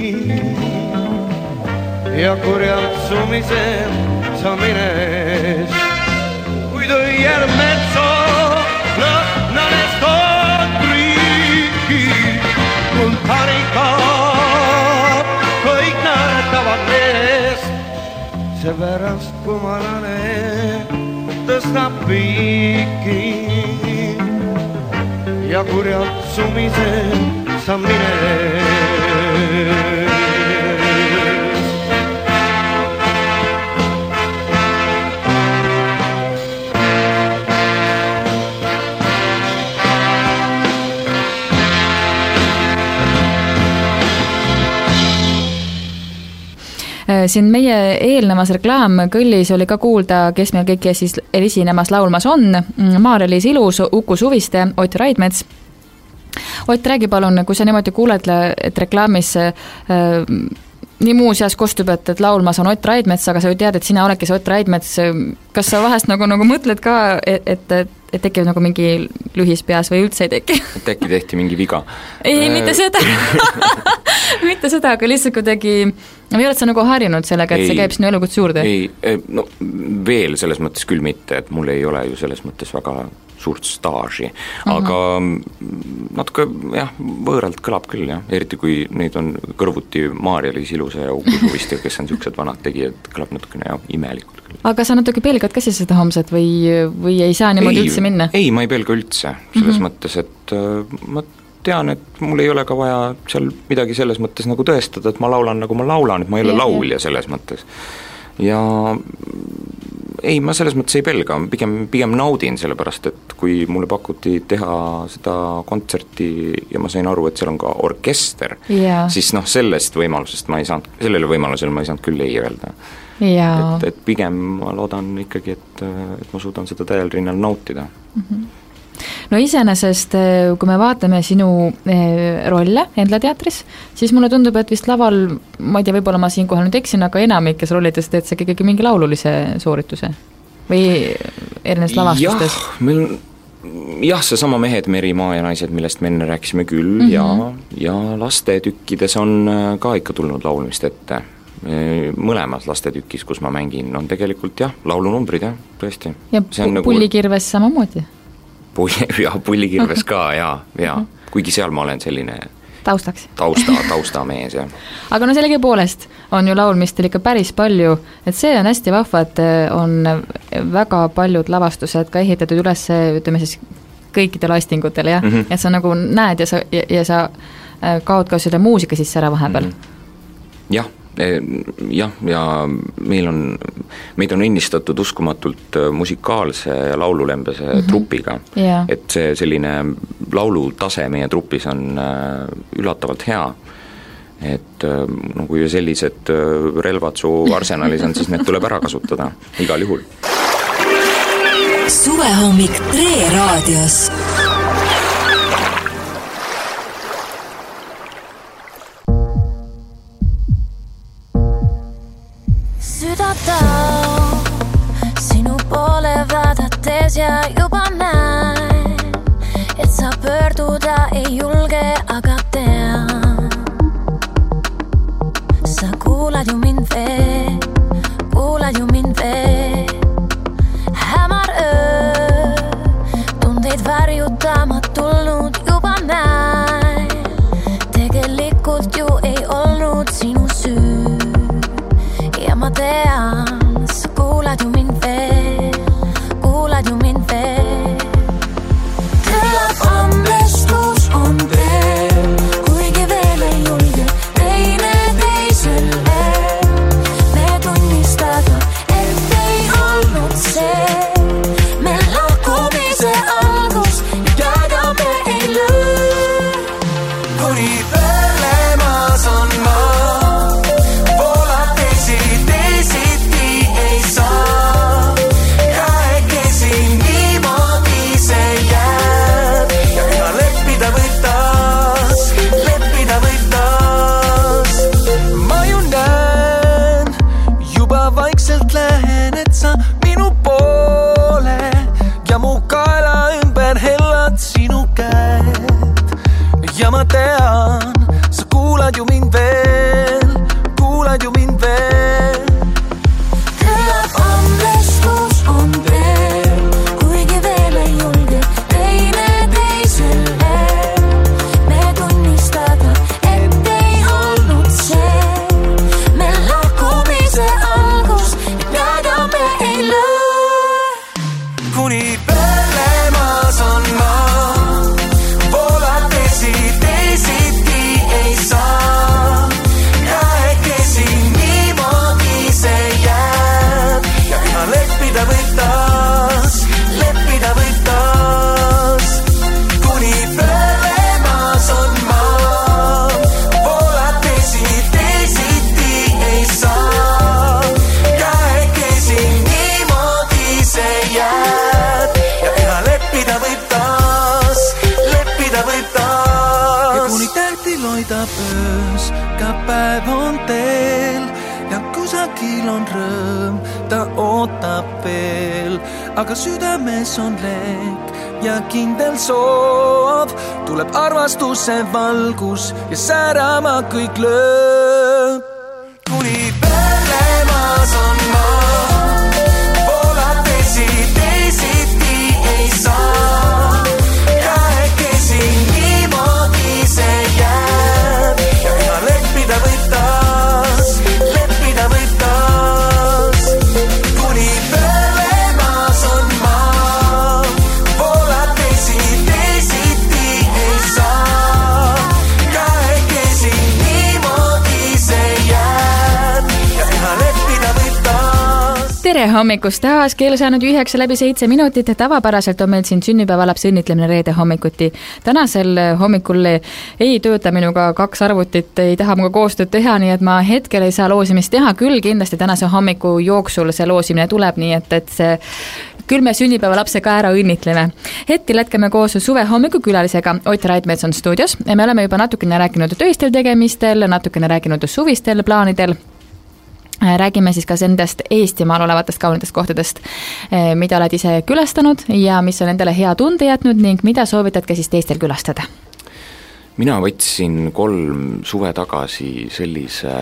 Ja kurjad sumised sa mines. Kui tõied metso lõhnanest on triiki, vulkanika kõik nõretavad mees, seepärast kumalane tõstab piiki. Ja kurjad sumised sa mines. Siin meie eelnevas reklaamkõllis oli ka kuulda, kes meil kõik siis esinemas laulmas on. Maarja-Liis Ilus, Uku Suviste, Ott Raidmets. Ott, räägi palun, kui sa niimoodi kuuled, et reklaamis nii muuseas kostub, et, et laulmas on Ott Raidmets, aga sa ju tead, et sina oledki see Ott Raidmets, kas sa vahest nagu, nagu mõtled ka, et, et, et tekib nagu mingi lühis peas või üldse ei teki? Et äkki tehti mingi viga? Ei, mitte seda mitte seda, aga lihtsalt kuidagi või oled sa nagu harjunud sellega, et ei, see käib sinu elukut suurde? Ei, no veel selles mõttes küll mitte, et mul ei ole ju selles mõttes väga suurt staaži, aga uh-huh. natuke jah, võõralt kõlab küll jah, eriti kui neid on kõrvuti Maarja-Liis Ilusa ja Uku Suviste, kes on niisugused vanad tegijad, kõlab natukene jah, imelikult küll. Aga sa natuke pelgad ka siis seda homset või, või ei saa niimoodi ei, üldse minna? Ei, ma ei pelga üldse, selles uh-huh. mõttes, et uh, ma tean, et mul ei ole ka vaja seal midagi selles mõttes nagu tõestada, et ma laulan nagu ma laulan, et ma ei ole yeah, laulja yeah. selles mõttes. Ja ei, ma selles mõttes ei pelga, pigem, pigem naudin, sellepärast et kui mulle pakuti teha seda kontserti ja ma sain aru, et seal on ka orkester, yeah. siis noh, sellest võimalusest ma ei saanud, sellele võimalusele ma ei saanud küll ei öelda. Yeah. Et, et pigem ma loodan ikkagi, et, et ma suudan seda täiel rinnal nautida. Mm-hmm. No iseenesest, kui me vaatame sinu rolle Endla teatris, siis mulle tundub, et vist laval, ma ei tea, võib-olla ma siinkohal nüüd eksin, aga enamikes rollides teed sa ikkagi mingi laululise soorituse või erinevast lavastustes? Jah, meil jah, see sama Mehed, meri, maa ja naised, millest me enne rääkisime küll mm-hmm. ja, ja lastetükkides on ka ikka tulnud laulmist ette. Mõlemas lastetükis, kus ma mängin, on tegelikult jah, laulunumbrid jah, tõesti. Ja pu- pullikirves nagu... samamoodi? Ja pullikirves ka, jaa, jaa. Kuigi seal ma olen selline taustaks. Tausta, taustamees, jah. Aga no sellegi poolest on ju laulmistel ikka päris palju, et see on hästi vahva, et on väga paljud lavastused ka ehitatud üles, ütleme siis kõikidel astingutel, jah, mm-hmm. et sa nagu näed ja sa, ja, ja sa kaod ka selle muusika sisse ära vahepeal. Mm-hmm. Jah, jah, ja meil on, meid on ennistatud uskumatult musikaalse ja laululembese mm-hmm. trupiga, yeah. et see selline laulutase meie trupis on üllatavalt hea, et no, kui sellised relvad su arsenalis on, siis need tuleb ära kasutada igal juhul. Suvehommik Tre raadios. Sinu poole vaadates ja juba näen, et sa pöörduda ei julge, aga tean. Sa kuulad ju mind veel, kuulad ju mind veel. Hämar öö, tundeid varjutama tulnud juba näen. Tegelikult ju ei olnud sinu süü. Ja ma tean, sa kuulad ju mind veel, kuulad ju mind veel. Kõlab andestus on veel, kuigi veel ei julge teine teisele. Me tunnistada, et ei olnud see, me lahkumise algus ja käega me ei löö. Kuni pöörlemas on maa. Ja ma tean, sa kuulad ju mind veel, kuulad ju mind veel. Kõlab andestus on veel, kuigi veel ei julge teine teisele. Me tunnistada, et ei olnud see, me lahkumise algus ja käega me ei löö. Kuni pöörlemas on maa. paistab öös, ka päev on teel ja kusagil on rõõm, ta ootab veel, aga südames on leek ja kindel soov, tuleb armastuse valgus ja särama kõik lööb. Kuni Pärlemaas on maa, voolab vesi, teisiti ei saa, kahekesi niimoodi see jääb ja ega leppida võib taas, leppida võib taas. Kuni Pärlemaas on maa, voolab vesi, teisiti ei saa, kahekesi niimoodi see jääb ja ega leppida võib taas. Tere hommikust taas, kell saanud üheksa läbi seitse minutit, tavapäraselt on meil siin sünnipäevalapse õnnitlemine reede hommikuti. Tänasel hommikul ei tööta minuga kaks arvutit, ei taha muga koostööd teha, nii et ma hetkel ei saa loosimist teha, küll kindlasti tänase hommiku jooksul see loosimine tuleb, nii et, et see küll me sünnipäevalapse ka ära õnnitleme. Hetkel jätkame koos suve hommikukülalisega, Ott Raidmets on stuudios ja me oleme juba natukene rääkinud töistel tegemistel, natukene rääkinud suvistel plaanidel. Räägime siis ka nendest Eestimaal olevatest kaunitest kohtadest, mida oled ise külastanud ja mis on endale hea tunde jätnud ning mida soovitad ka siis teistel külastada? Mina võtsin kolm suve tagasi sellise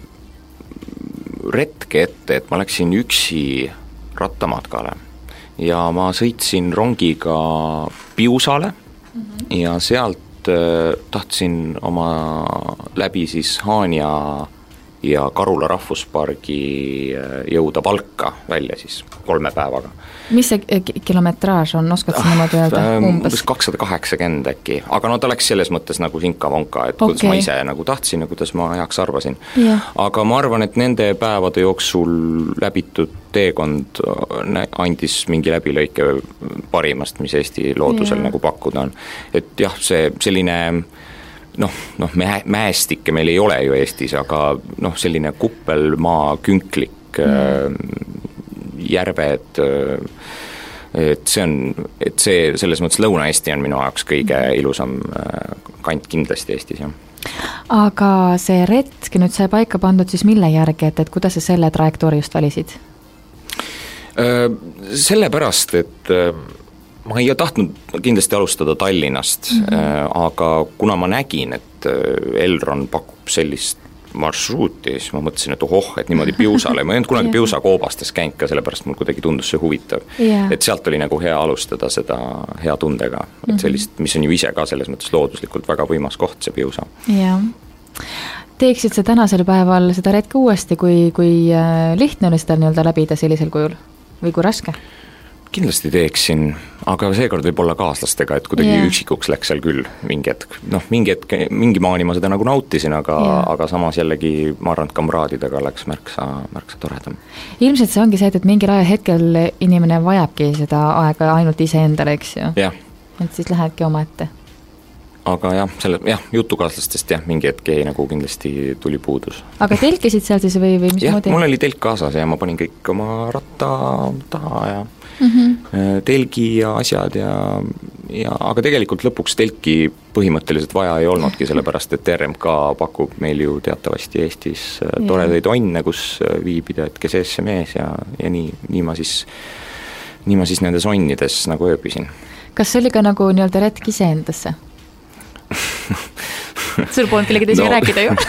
retke ette, et ma läksin üksi rattamatkale ja ma sõitsin rongiga Piusale mm-hmm. ja sealt tahtsin oma läbi siis Haanja ja Karula rahvuspargi jõuda Valka välja siis kolme päevaga. Mis see kilometraaž on, oskad sa niimoodi öelda? Umbes kakssada kaheksakümmend äkki, aga no ta läks selles mõttes nagu sinka-vonka, et okay. kuidas ma ise nagu tahtsin ja kuidas ma heaks arvasin. Yeah. Aga ma arvan, et nende päevade jooksul läbitud teekond andis mingi läbilõike parimast, mis Eesti loodusel yeah. nagu pakkuda on. Et jah, see selline noh, noh mäestikke meil ei ole ju Eestis, aga noh, selline kuppelmaa, künklik mm. järved, et see on, et see selles mõttes Lõuna-Eesti on minu jaoks kõige ilusam kant kindlasti Eestis, jah. Aga see retk nüüd sai paika pandud siis mille järgi, et, et kuidas sa selle trajektoori just valisid? Sellepärast, et ma ei tahtnud kindlasti alustada Tallinnast mm-hmm. aga kuna ma nägin, et Elron pakub sellist marsruuti, siis ma mõtlesin, et ohoh, et niimoodi Piusale, ma ei olnud kunagi yeah. Piusa koobastes käinud ka, sellepärast mul kuidagi tundus see huvitav yeah.. et sealt oli nagu hea alustada seda hea tundega, et mm-hmm. sellist, mis on ju ise ka selles mõttes looduslikult väga võimas koht, see Piusa. jah. Teeksid sa tänasel päeval seda retke uuesti, kui, kui lihtne oli seda nii-öelda läbida sellisel kujul või kui raske? Kindlasti teeksin, aga seekord võib olla kaaslastega, et kuidagi yeah. üksikuks läks seal küll mingi hetk, noh mingi hetk, mingi maani ma seda nagu nautisin, aga, yeah. aga samas jällegi ma arvan, et kamraadidega läks märksa, märksa toredam. Ilmselt see ongi see, et mingi hetkel inimene vajabki seda aega ainult ise endale, eks ju? Yeah. Et siis lähedki oma ette. Aga jah, selle, jah, jutukaaslastest jah, mingi hetk jäi nagu kindlasti tuli puudus. Aga telkisid seal siis või, või mis jah, moodi? Mul oli telk kaasas ja ma panin kõik oma ratta taha ja mm-hmm. telgi ja asjad ja, ja aga tegelikult lõpuks telki põhimõtteliselt vaja ei olnudki, sellepärast et R M K pakub meil ju teatavasti Eestis toredaid onne, kus viibida, et kes ees see mees ja, ja nii, nii ma siis nii ma siis nendes onnides nagu ööbisin. Kas see oli ka nagu nii-öelda retk ise endasse? Sul polnud kellegi teisega no. rääkida ju?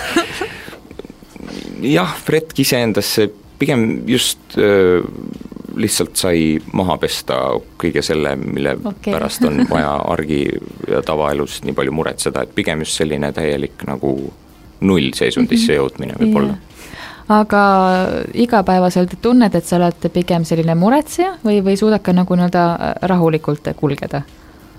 jah, retk ise endasse pigem just öö, lihtsalt sai maha pesta kõige selle, mille okay. pärast on vaja argi ja tavaelus nii palju muretseda, et pigem just selline täielik nagu null seisundisse mm-hmm. jõudmine võib olla. Yeah. Aga igapäevaselt tunned, et sa oled pigem selline muretseja või, või suudad ka nagu nii-öelda rahulikult kulgeda?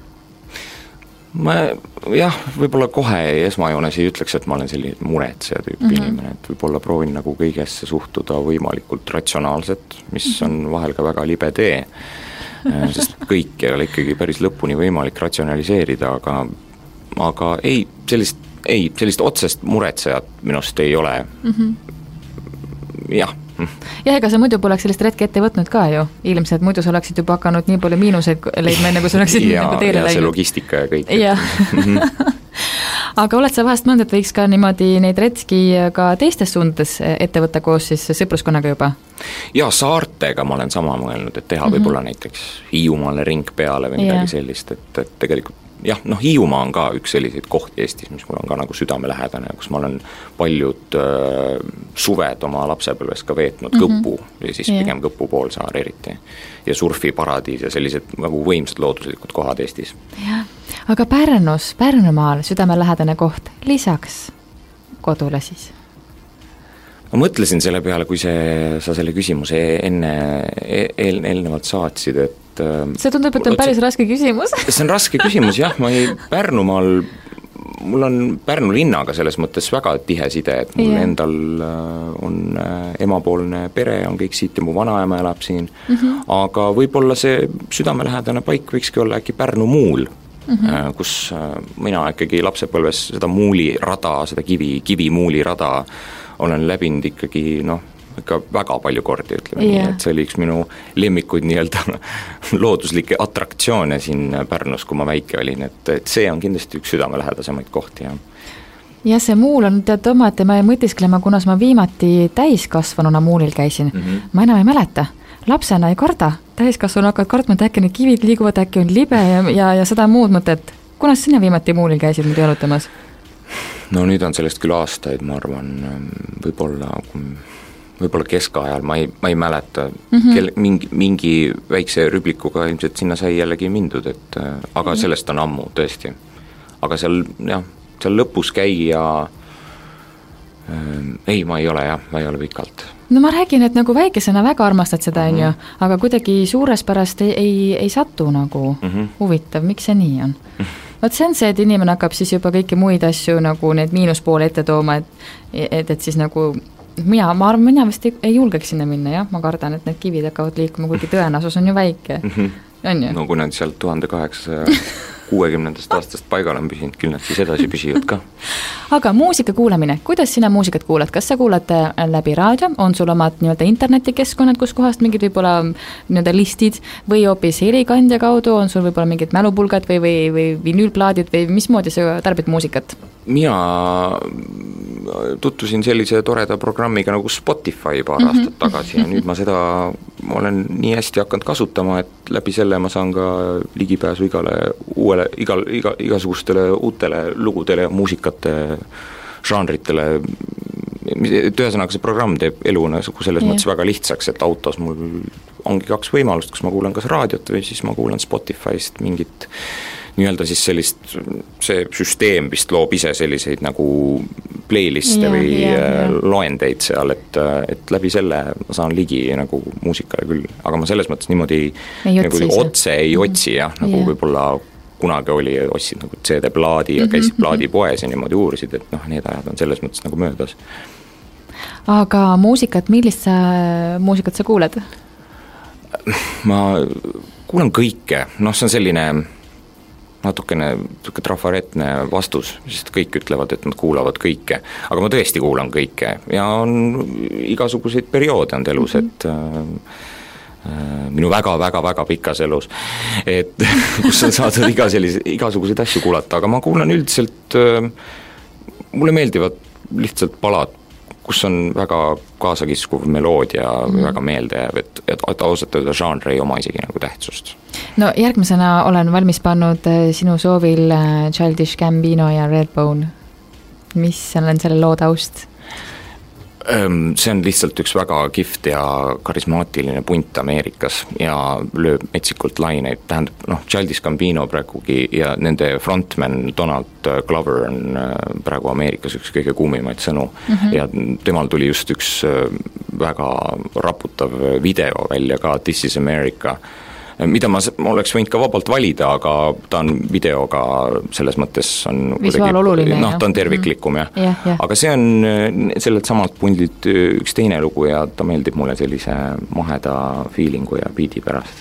Ma jah, võib-olla kohe esmajoones ei ütleks, et ma olen selline muretseja tüüpi mm-hmm. inimene, et võib-olla proovin nagu kõigesse suhtuda võimalikult ratsionaalselt, mis mm-hmm. on vahel ka väga libe tee, sest kõik ei ole ikkagi päris lõpuni võimalik ratsionaliseerida, aga, aga ei, sellist, ei, sellist otsest muretsejat minust ei ole. Mm-hmm. jah. jah, ega sa muidu poleks sellist retke ette võtnud ka ju, ilmselt muidu sa oleksid juba hakanud nii palju miinuseid leidma, enne kui sa oleksid ja, nagu teele läinud. Ja läinud. see logistika ja kõik. jah. aga oled sa vahest mõelnud, et võiks ka niimoodi neid retki ka teistes suundades ette võtta koos siis sõpruskonnaga juba? Jaa, saartega ma olen sama mõelnud, et teha mm -hmm. võib-olla näiteks Hiiumaale ring peale või midagi yeah. sellist, et, et tegelikult jah, noh, Hiiumaa on ka üks selliseid kohti Eestis, mis mul on ka nagu südamelähedane, kus ma olen paljud äh, suved oma lapsepõlves ka veetnud mm -hmm. Kõpu, ja siis yeah. pigem Kõpu poolsaar eriti. Ja surfiparadiis ja sellised nagu võimsad looduslikud kohad Eestis. Jah, aga Pärnus, Pärnumaal südamelähedane koht, lisaks kodule siis? Ma mõtlesin selle peale, kui see, sa selle küsimuse enne, eel, eelnevalt saatsid, et see tundub, et on päris raske küsimus. See on raske küsimus, jah, ma ei, Pärnumaal, mul on Pärnu linnaga selles mõttes väga tihe side, et mul yeah. endal on emapoolne pere, on kõik siit ja mu vanaema elab siin, mm -hmm. aga võib-olla see südamelähedane paik võikski olla äkki Pärnu muul, mm -hmm. kus mina ikkagi lapsepõlves seda muulirada, seda kivi, kivimuulirada olen läbinud ikkagi, noh, ikka väga palju kordi, ütleme yeah. nii, et see oli üks minu lemmikuid nii-öelda looduslikke atraktsioone siin Pärnus, kui ma väike olin, et, et see on kindlasti üks südamelähedasemaid kohti, jah. Ja see muul on tead oma, et ma ei mõtisklema, kunas ma viimati täiskasvanuna muulil käisin, mm -hmm. ma enam ei mäleta, lapsena ei karda, täiskasvanu hakkad kartma, et äkki need kivid liiguvad, äkki on libe ja, ja, ja seda muud mõtet, kunas sina viimati muulil käisid nüüd jalutamas? No nüüd on sellest küll aastaid, ma arvan, võib-olla võib-olla keskajal, ma ei, ma ei mäleta mm, -hmm. kel, mingi, mingi väikse rüblikuga ilmselt sinna sai jällegi mindud, et aga sellest on ammu tõesti. Aga seal, jah, seal lõpus käia äh, ei, ma ei ole jah, ma ei ole pikalt. No ma räägin, et nagu väikesena väga armastad seda mm, -hmm. on ju, aga kuidagi suures pärast ei, ei, ei satu nagu mm -hmm. huvitav, miks see nii on? Vaat see on see, et inimene hakkab siis juba kõiki muid asju nagu need miinuspoole ette tooma, et, et, et siis nagu mina, ma arvan, mina vist ei, ei julgeks sinna minna, jah, ma kardan, et need kivid hakkavad liikuma, kuigi tõenäosus on ju väike, mm -hmm. on ju? No kui nad sealt tuhande kaheksasaja kuuekümnendast aastast paigal on püsinud, küll nad siis edasi püsivad ka. Aga muusika kuulamine, kuidas sina muusikat kuulad, kas sa kuulad läbi raadio, on sul omad nii-öelda internetikeskkonnad, kus kohast mingid võib-olla nii-öelda listid või hoopis helikandja kaudu, on sul võib-olla mingid mälupulgad või, või, või vinüülplaadid või mismoodi sa tarbid muusikat? Mina tutvusin sellise toreda programmiga nagu Spotify paar mm -hmm. aastat tagasi ja nüüd ma seda ma olen nii hästi hakanud kasutama, et läbi selle ma saan ka ligipääsu igale uuele, igal, iga, igasugustele uutele lugudele ja muusikate žanritele. Ühesõnaga see programm teeb elu nagu selles yeah. mõttes väga lihtsaks, et autos mul ongi kaks võimalust, kus ma kuulan kas raadiot või siis ma kuulan Spotify'st mingit nii-öelda siis sellist, see süsteem vist loob ise selliseid nagu playliste yeah, või yeah, yeah. loendeid seal, et, et läbi selle ma saan ligi nagu muusikale küll, aga ma selles mõttes niimoodi ei nagu otsi, otse ei mm-hmm. otsi jah, nagu yeah. võib-olla kunagi oli, ostsid nagu C D-plaadi ja käisid mm-hmm. plaadipoes ja niimoodi uurisid, et noh, need ajad on selles mõttes nagu möödas. Aga muusikat, millist sa, muusikat sa kuuled? Ma kuulan kõike, noh see on selline natukene trafaretne vastus, sest kõik ütlevad, et nad kuulavad kõike, aga ma tõesti kuulan kõike ja on igasuguseid perioode on elus, mm-hmm. et äh, minu väga-väga-väga pikas elus, et kus on saadud iga sellise, igasuguseid asju kuulata, aga ma kuulan üldiselt, äh, mulle meeldivad lihtsalt palad, kus on väga kaasakiskuv meloodia mm. väga meeldejääv, et, et, et ausalt öelda žanr ei oma isegi nagu tähtsust. No järgmisena olen valmis pannud sinu soovil Childish Gambino ja Redbone. Mis on selle loo taust? See on lihtsalt üks väga kihvt ja karismaatiline punt Ameerikas ja lööb metsikult laineid, tähendab, noh, Childish Gambino praegugi ja nende frontman Donald Glover on praegu Ameerikas üks kõige kuumimaid sõnu mm-hmm. ja temal tuli just üks väga raputav video välja ka, This is America, mida ma, ma oleks võinud ka vabalt valida, aga ta on videoga selles mõttes on visuaal oluline, noh, ta on terviklikum jah. Yeah, yeah. Aga see on sellelt samalt pundilt üks teine lugu ja ta meeldib mulle sellise maheda feelingu ja beati pärast.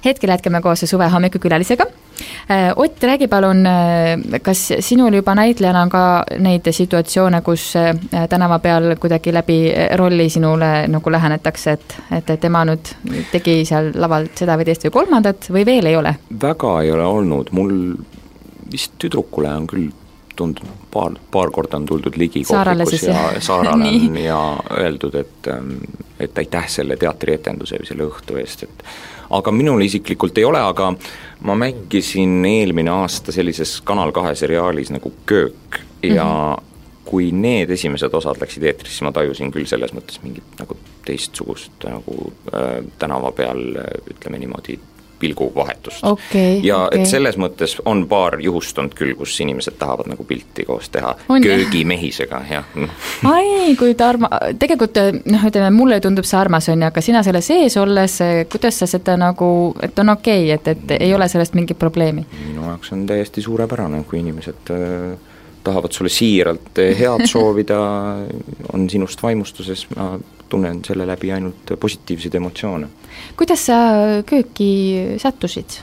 hetkel jätkame koos Suve hommikukülalisega. Ott, räägi palun, kas sinul juba näitlejana on ka neid situatsioone, kus tänava peal kuidagi läbi rolli sinule nagu lähenetakse, et, et tema nüüd tegi seal laval seda või teist või kolmandat või veel ei ole? Väga ei ole olnud, mul vist tüdrukule on küll tundnud, paar, paar korda on tuldud ligi kohvikus ja Saarale on ja öeldud, et, et aitäh selle teatrietenduse või selle õhtu eest, et aga minul isiklikult ei ole, aga ma mängisin eelmine aasta sellises Kanal kahe seriaalis nagu Köök ja mm-hmm. kui need esimesed osad läksid eetrisse, siis ma tajusin küll selles mõttes mingit nagu teistsugust nagu äh, tänava peal, ütleme niimoodi, pilguvahetust. Okay, ja okay. et selles mõttes on paar juhustund küll, kus inimesed tahavad nagu pilti koos teha on, köögimehisega, jah. Ai, kui ta arma-, tegelikult noh, ütleme, mulle tundub see armas on, aga sina selle sees olles, kuidas sa seda nagu, et on okei, okay, et, et ei ole sellest mingit probleemi? Minu jaoks on täiesti suurepärane, kui inimesed äh, tahavad sulle siiralt head soovida, on sinust vaimustuses, ma tunnen selle läbi ainult positiivseid emotsioone. Kuidas sa kööki sattusid?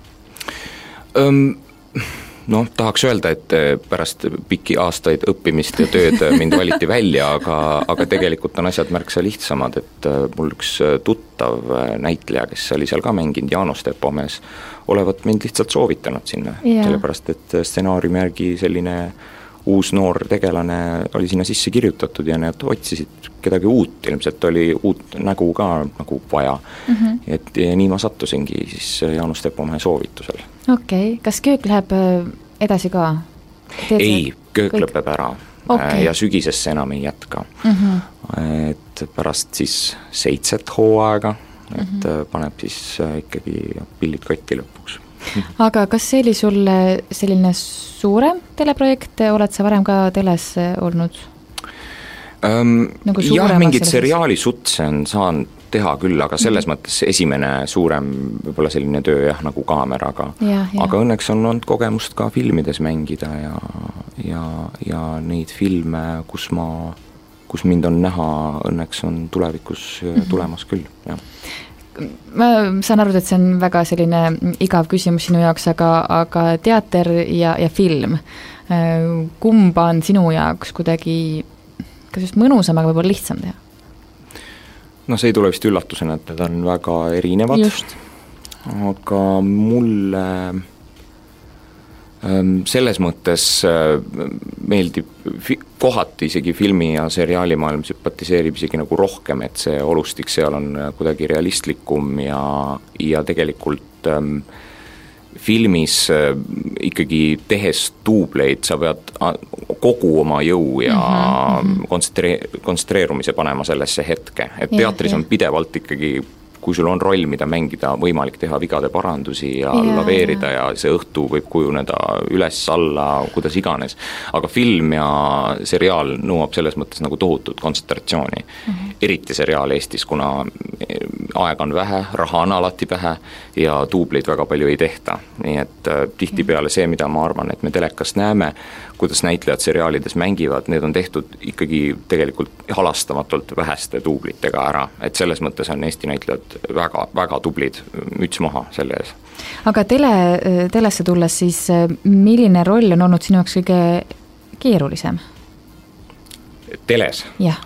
Um, noh, tahaks öelda, et pärast pikki aastaid õppimist ja tööd mind valiti välja, aga, aga tegelikult on asjad märksa lihtsamad, et mul üks tuttav näitleja, kes oli seal ka mänginud, Jaanus Tepomees, olevat mind lihtsalt soovitanud sinna, yeah. sellepärast et stsenaariumi järgi selline uus noor tegelane oli sinna sisse kirjutatud ja need otsisid kedagi uut, ilmselt oli uut nägu ka nagu vaja. Mm-hmm. Et nii ma sattusingi siis Jaanus Tepomehe soovitusel. Okei, okay. Kas köök läheb edasi ka? Teed ei, köök kõik? Lõpeb ära okay. ja sügisesse enam ei jätka. Mm-hmm. Et pärast siis seitset hooaega, et mm-hmm. paneb siis ikkagi pillid kotti lõpuks. Aga kas see oli sulle selline suurem teleprojekt, oled sa varem ka teles olnud? Um, nagu jah, mingid seriaali sutse on saanud teha küll, aga selles mm-hmm. mõttes esimene suurem võib-olla selline töö jah, nagu kaameraga. Ja, ja. Aga õnneks on olnud kogemust ka filmides mängida ja, ja, ja neid filme, kus ma, kus mind on näha, õnneks on tulevikus mm-hmm. tulemas küll, jah. Ma saan aru, et see on väga selline igav küsimus sinu jaoks, aga, aga teater ja, ja film, kumba on sinu jaoks kuidagi, kas just mõnusam, aga võib-olla lihtsam teha? No see ei tule vist üllatusena, et need on väga erinevad, just. Aga mulle selles mõttes meeldib, kohati isegi filmi ja seriaali maailm sümpatiseerib isegi nagu rohkem, et see olustik seal on kuidagi realistlikum ja, ja tegelikult ähm, filmis äh, ikkagi tehes duubleid, sa pead kogu oma jõu ja mm-hmm. kontsentreer- kontsentreerumise panema sellesse hetke, et teatris ja, on pidevalt ikkagi kui sul on roll, mida mängida, võimalik teha vigade parandusi ja, ja laveerida ja. ja see õhtu võib kujuneda üles, alla, kuidas iganes. Aga film ja seriaal nõuab selles mõttes nagu tohutut kontsentratsiooni. Mm-hmm. Eriti seriaal Eestis, kuna aega on vähe, raha on alati vähe ja duubleid väga palju ei tehta. Nii et äh, tihtipeale see, mida ma arvan, et me telekast näeme, kuidas näitlejad seriaalides mängivad, need on tehtud ikkagi tegelikult halastamatult väheste duublitega ära. Et selles mõttes on Eesti näitlejad väga, väga tublid, müts maha selle ees. Aga tele, telesse tulles siis, milline roll on olnud sinu jaoks kõige keerulisem? Teles? Jah.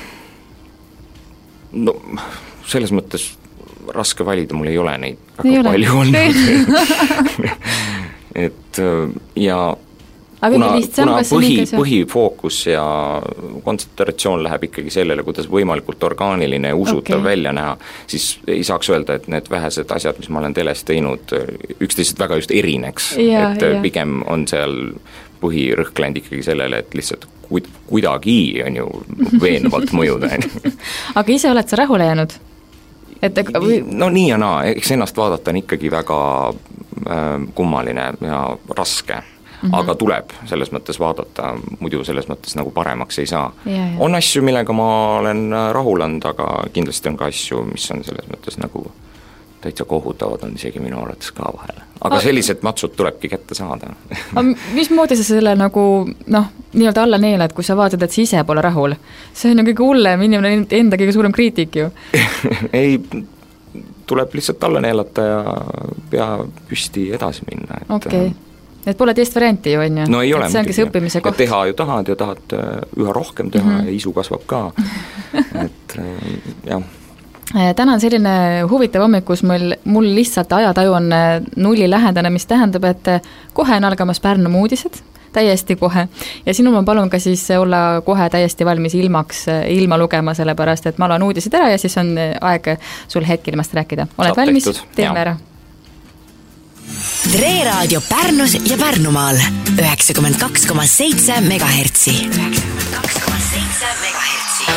No selles mõttes raske valida, mul ei ole neid väga ei palju olnud. et ja Aga kuna, lihtsam, kuna põhi, see... põhifookus ja kontsentratsioon läheb ikkagi sellele, kuidas võimalikult orgaaniline ja usutav okay. välja näha, siis ei saaks öelda, et need vähesed asjad, mis ma olen teles teinud, üksteisest väga just erineks, ja, et ja. Pigem on seal põhirõhk läinud ikkagi sellele, et lihtsalt kuid, kuidagi on ju veenvalt mõjuda. Aga ise oled sa rahule jäänud? Et... No nii ja naa, eks ennast vaadata on ikkagi väga äh, kummaline ja raske. Mm-hmm. Aga tuleb selles mõttes vaadata, muidu selles mõttes nagu paremaks ei saa. Ja, ja. On asju, millega ma olen rahulanud, aga kindlasti on ka asju, mis on selles mõttes nagu täitsa kohutavad, on isegi minu arvates ka vahel. Aga sellised matsud tulebki kätte saada. Mismoodi sa selle nagu, noh, nii-öelda alla neelad, kui sa vaatad, et sa ise pole rahul? See on ju kõige hullem, inimene enda kõige suurem kriitik ju. ei, tuleb lihtsalt alla neelata ja pea püsti edasi minna. Okei, okay. Et pole teist varianti ju, on ju? No ei ole. See ongi see õppimise koht. Teha ju tahad ja tahad üha rohkem teha mm -hmm. ja isu kasvab ka. et jah. Täna on selline huvitav hommikus, mul, mul lihtsalt ajataju on nulli lähedane, mis tähendab, et kohe on algamas Pärnu uudised, täiesti kohe. Ja sinul ma palun ka siis olla kohe täiesti valmis ilmaks, ilma lugema, sellepärast, et ma loen uudised ära ja siis on aeg sul hetk ilmast rääkida. Oled Saab valmis? Tehtud. Teeme ära. Tre Raadio Pärnus ja Pärnumaal üheksakümmend kaks koma seitse megahertsi. üheksakümmend kaks koma seitse megahertsi.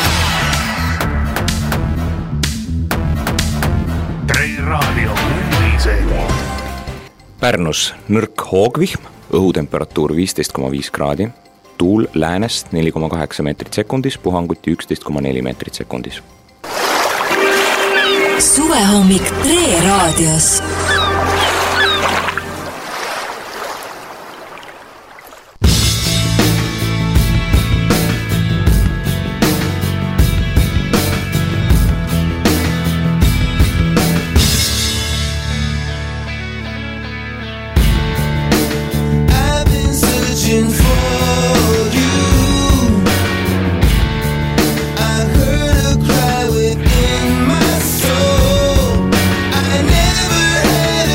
Tre Raadio uudised. Pärnus nõrk hoogvihm, õhutemperatuur viisteist koma viis kraadi, tuul läänest neli koma kaheksa meetrit sekundis, puhanguti üksteist koma neli meetrit sekundis. Suvehommik Tre Raadios. Within my soul, I never had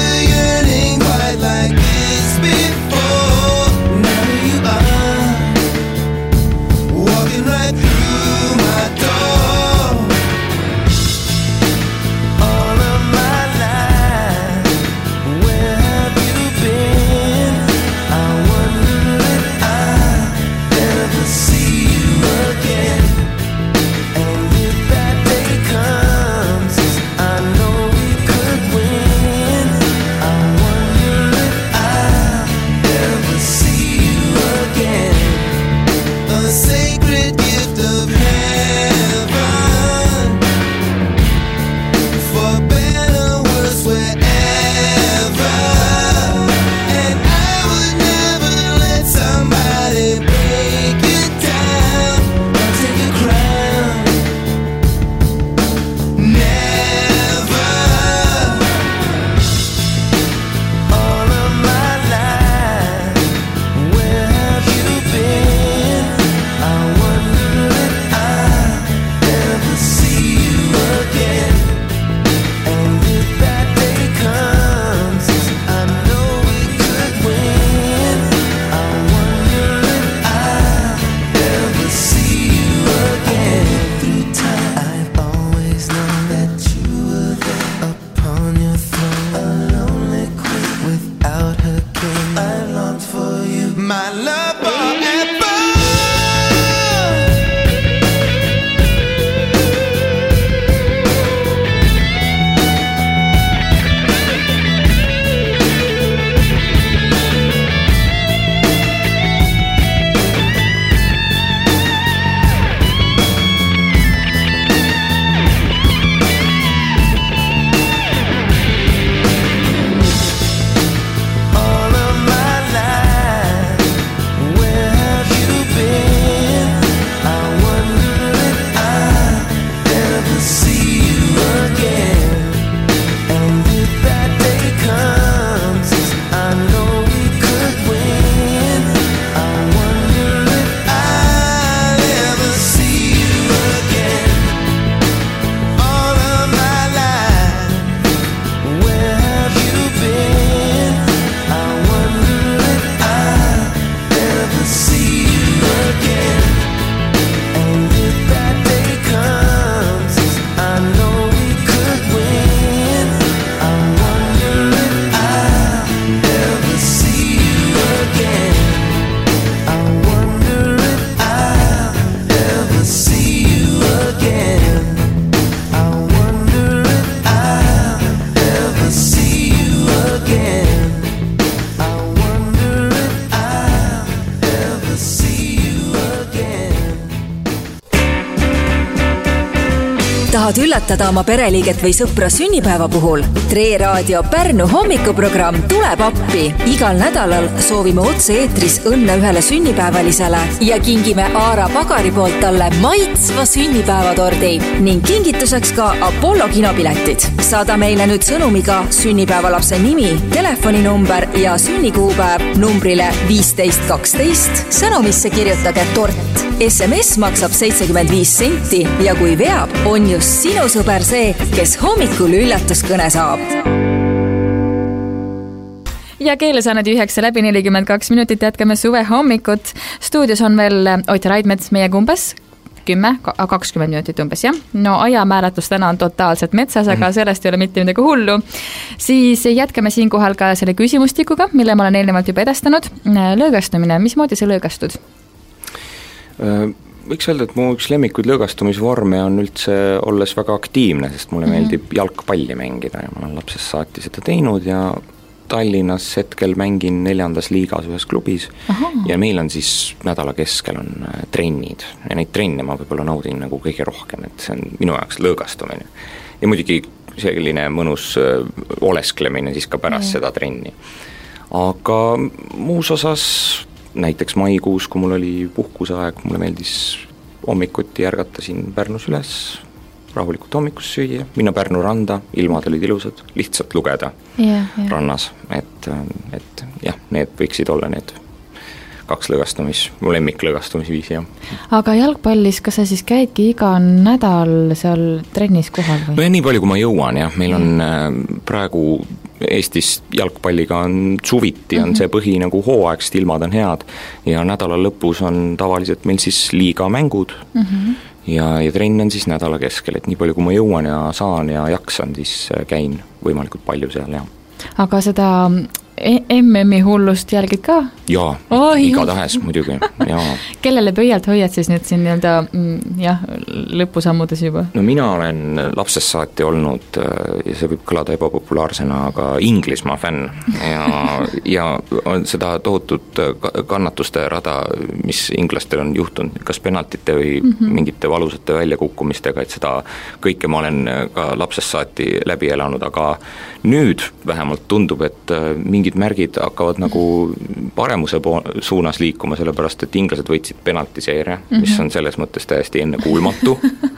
tahad üllatada oma pereliiget või sõpra sünnipäeva puhul? Tre Raadio Pärnu hommikuprogramm tuleb appi. Igal nädalal soovime otse-eetris õnne ühele sünnipäevalisele ja kingime Aara Pagari poolt talle maitsva sünnipäevatordi ning kingituseks ka Apollo kinopiletid. Saada meile nüüd sõnumiga sünnipäevalapse nimi, telefoninumber ja sünnikuupäev numbrile viisteist kaksteist. Sõnumisse kirjutage tort. S M S maksab seitsekümmend viis senti ja kui veab, on just sinu sõber see, kes hommikul üllatuskõne saab. Ja keelesaaned üheksa läbi nelikümmend kaks minutit jätkame suve hommikut. Stuudios on veel Ott Raidmets meiega umbes kümme, kakskümmend minutit umbes, jah. No ajamääratus täna on totaalselt metsas, aga sellest ei ole mitte midagi hullu. Siis jätkame siinkohal ka selle küsimustikuga, mille ma olen eelnevalt juba edastanud. Lõõgastumine, mismoodi sa lõõgastud? Võiks öelda, et mu üks lemmikuid lõõgastumisvorme on üldse olles väga aktiivne, sest mulle mm-hmm. meeldib jalgpalli mängida ja ma olen lapsest saati seda teinud ja Tallinnas hetkel mängin neljandas liigas ühes klubis. Aha. Ja meil on siis nädala keskel on trennid ja neid trenne ma võib-olla naudin nagu kõige rohkem, et see on minu jaoks lõõgastumine. Ja muidugi selline mõnus olesklemine siis ka pärast mm. seda trenni. Aga muus osas näiteks maikuus, kui mul oli puhkuseaeg, mulle meeldis hommikuti ärgata siin Pärnus üles, rahulikult hommikus süüa, minna Pärnu randa, ilmad olid ilusad, lihtsalt lugeda yeah, yeah. rannas, et, et jah, need võiksid olla need kaks lõõgastumis, mu lemmik lõõgastumisviisi, jah. Aga jalgpallis, kas sa siis käidki iga nädal seal trennis kohal või? No ja nii palju, kui ma jõuan, jah, meil on mm. praegu Eestis jalgpalliga on suviti, on mm-hmm. see põhi nagu hooaeg, sest ilmad on head ja nädala lõpus on tavaliselt meil siis liiga mängud mm-hmm. ja, ja trenn on siis nädala keskel, et nii palju, kui ma jõuan ja saan ja jaksan, siis käin võimalikult palju seal, jah. Aga seda M M-i hullust jälgid ka? Jaa, oh, iga tahes muidugi, jaa. Kellele pöialt hoiad siis nüüd siin nii-öelda, jah, lõpusammudes juba? No mina olen lapsest saati olnud, ja see võib kõlada ebapopulaarsena, aga Inglismaa fänn ja, ja on seda tohutut kannatuste rada, mis inglastel on juhtunud, kas penaltite või mm-hmm. mingite valusate väljakukkumistega, et seda kõike ma olen ka lapsest saati läbi elanud, aga nüüd vähemalt tundub, et mingid märgid hakkavad nagu paremuse suunas liikuma, sellepärast, et inglased võitsid penaltiseeria, mm-hmm. mis on selles mõttes täiesti ennekuulmatu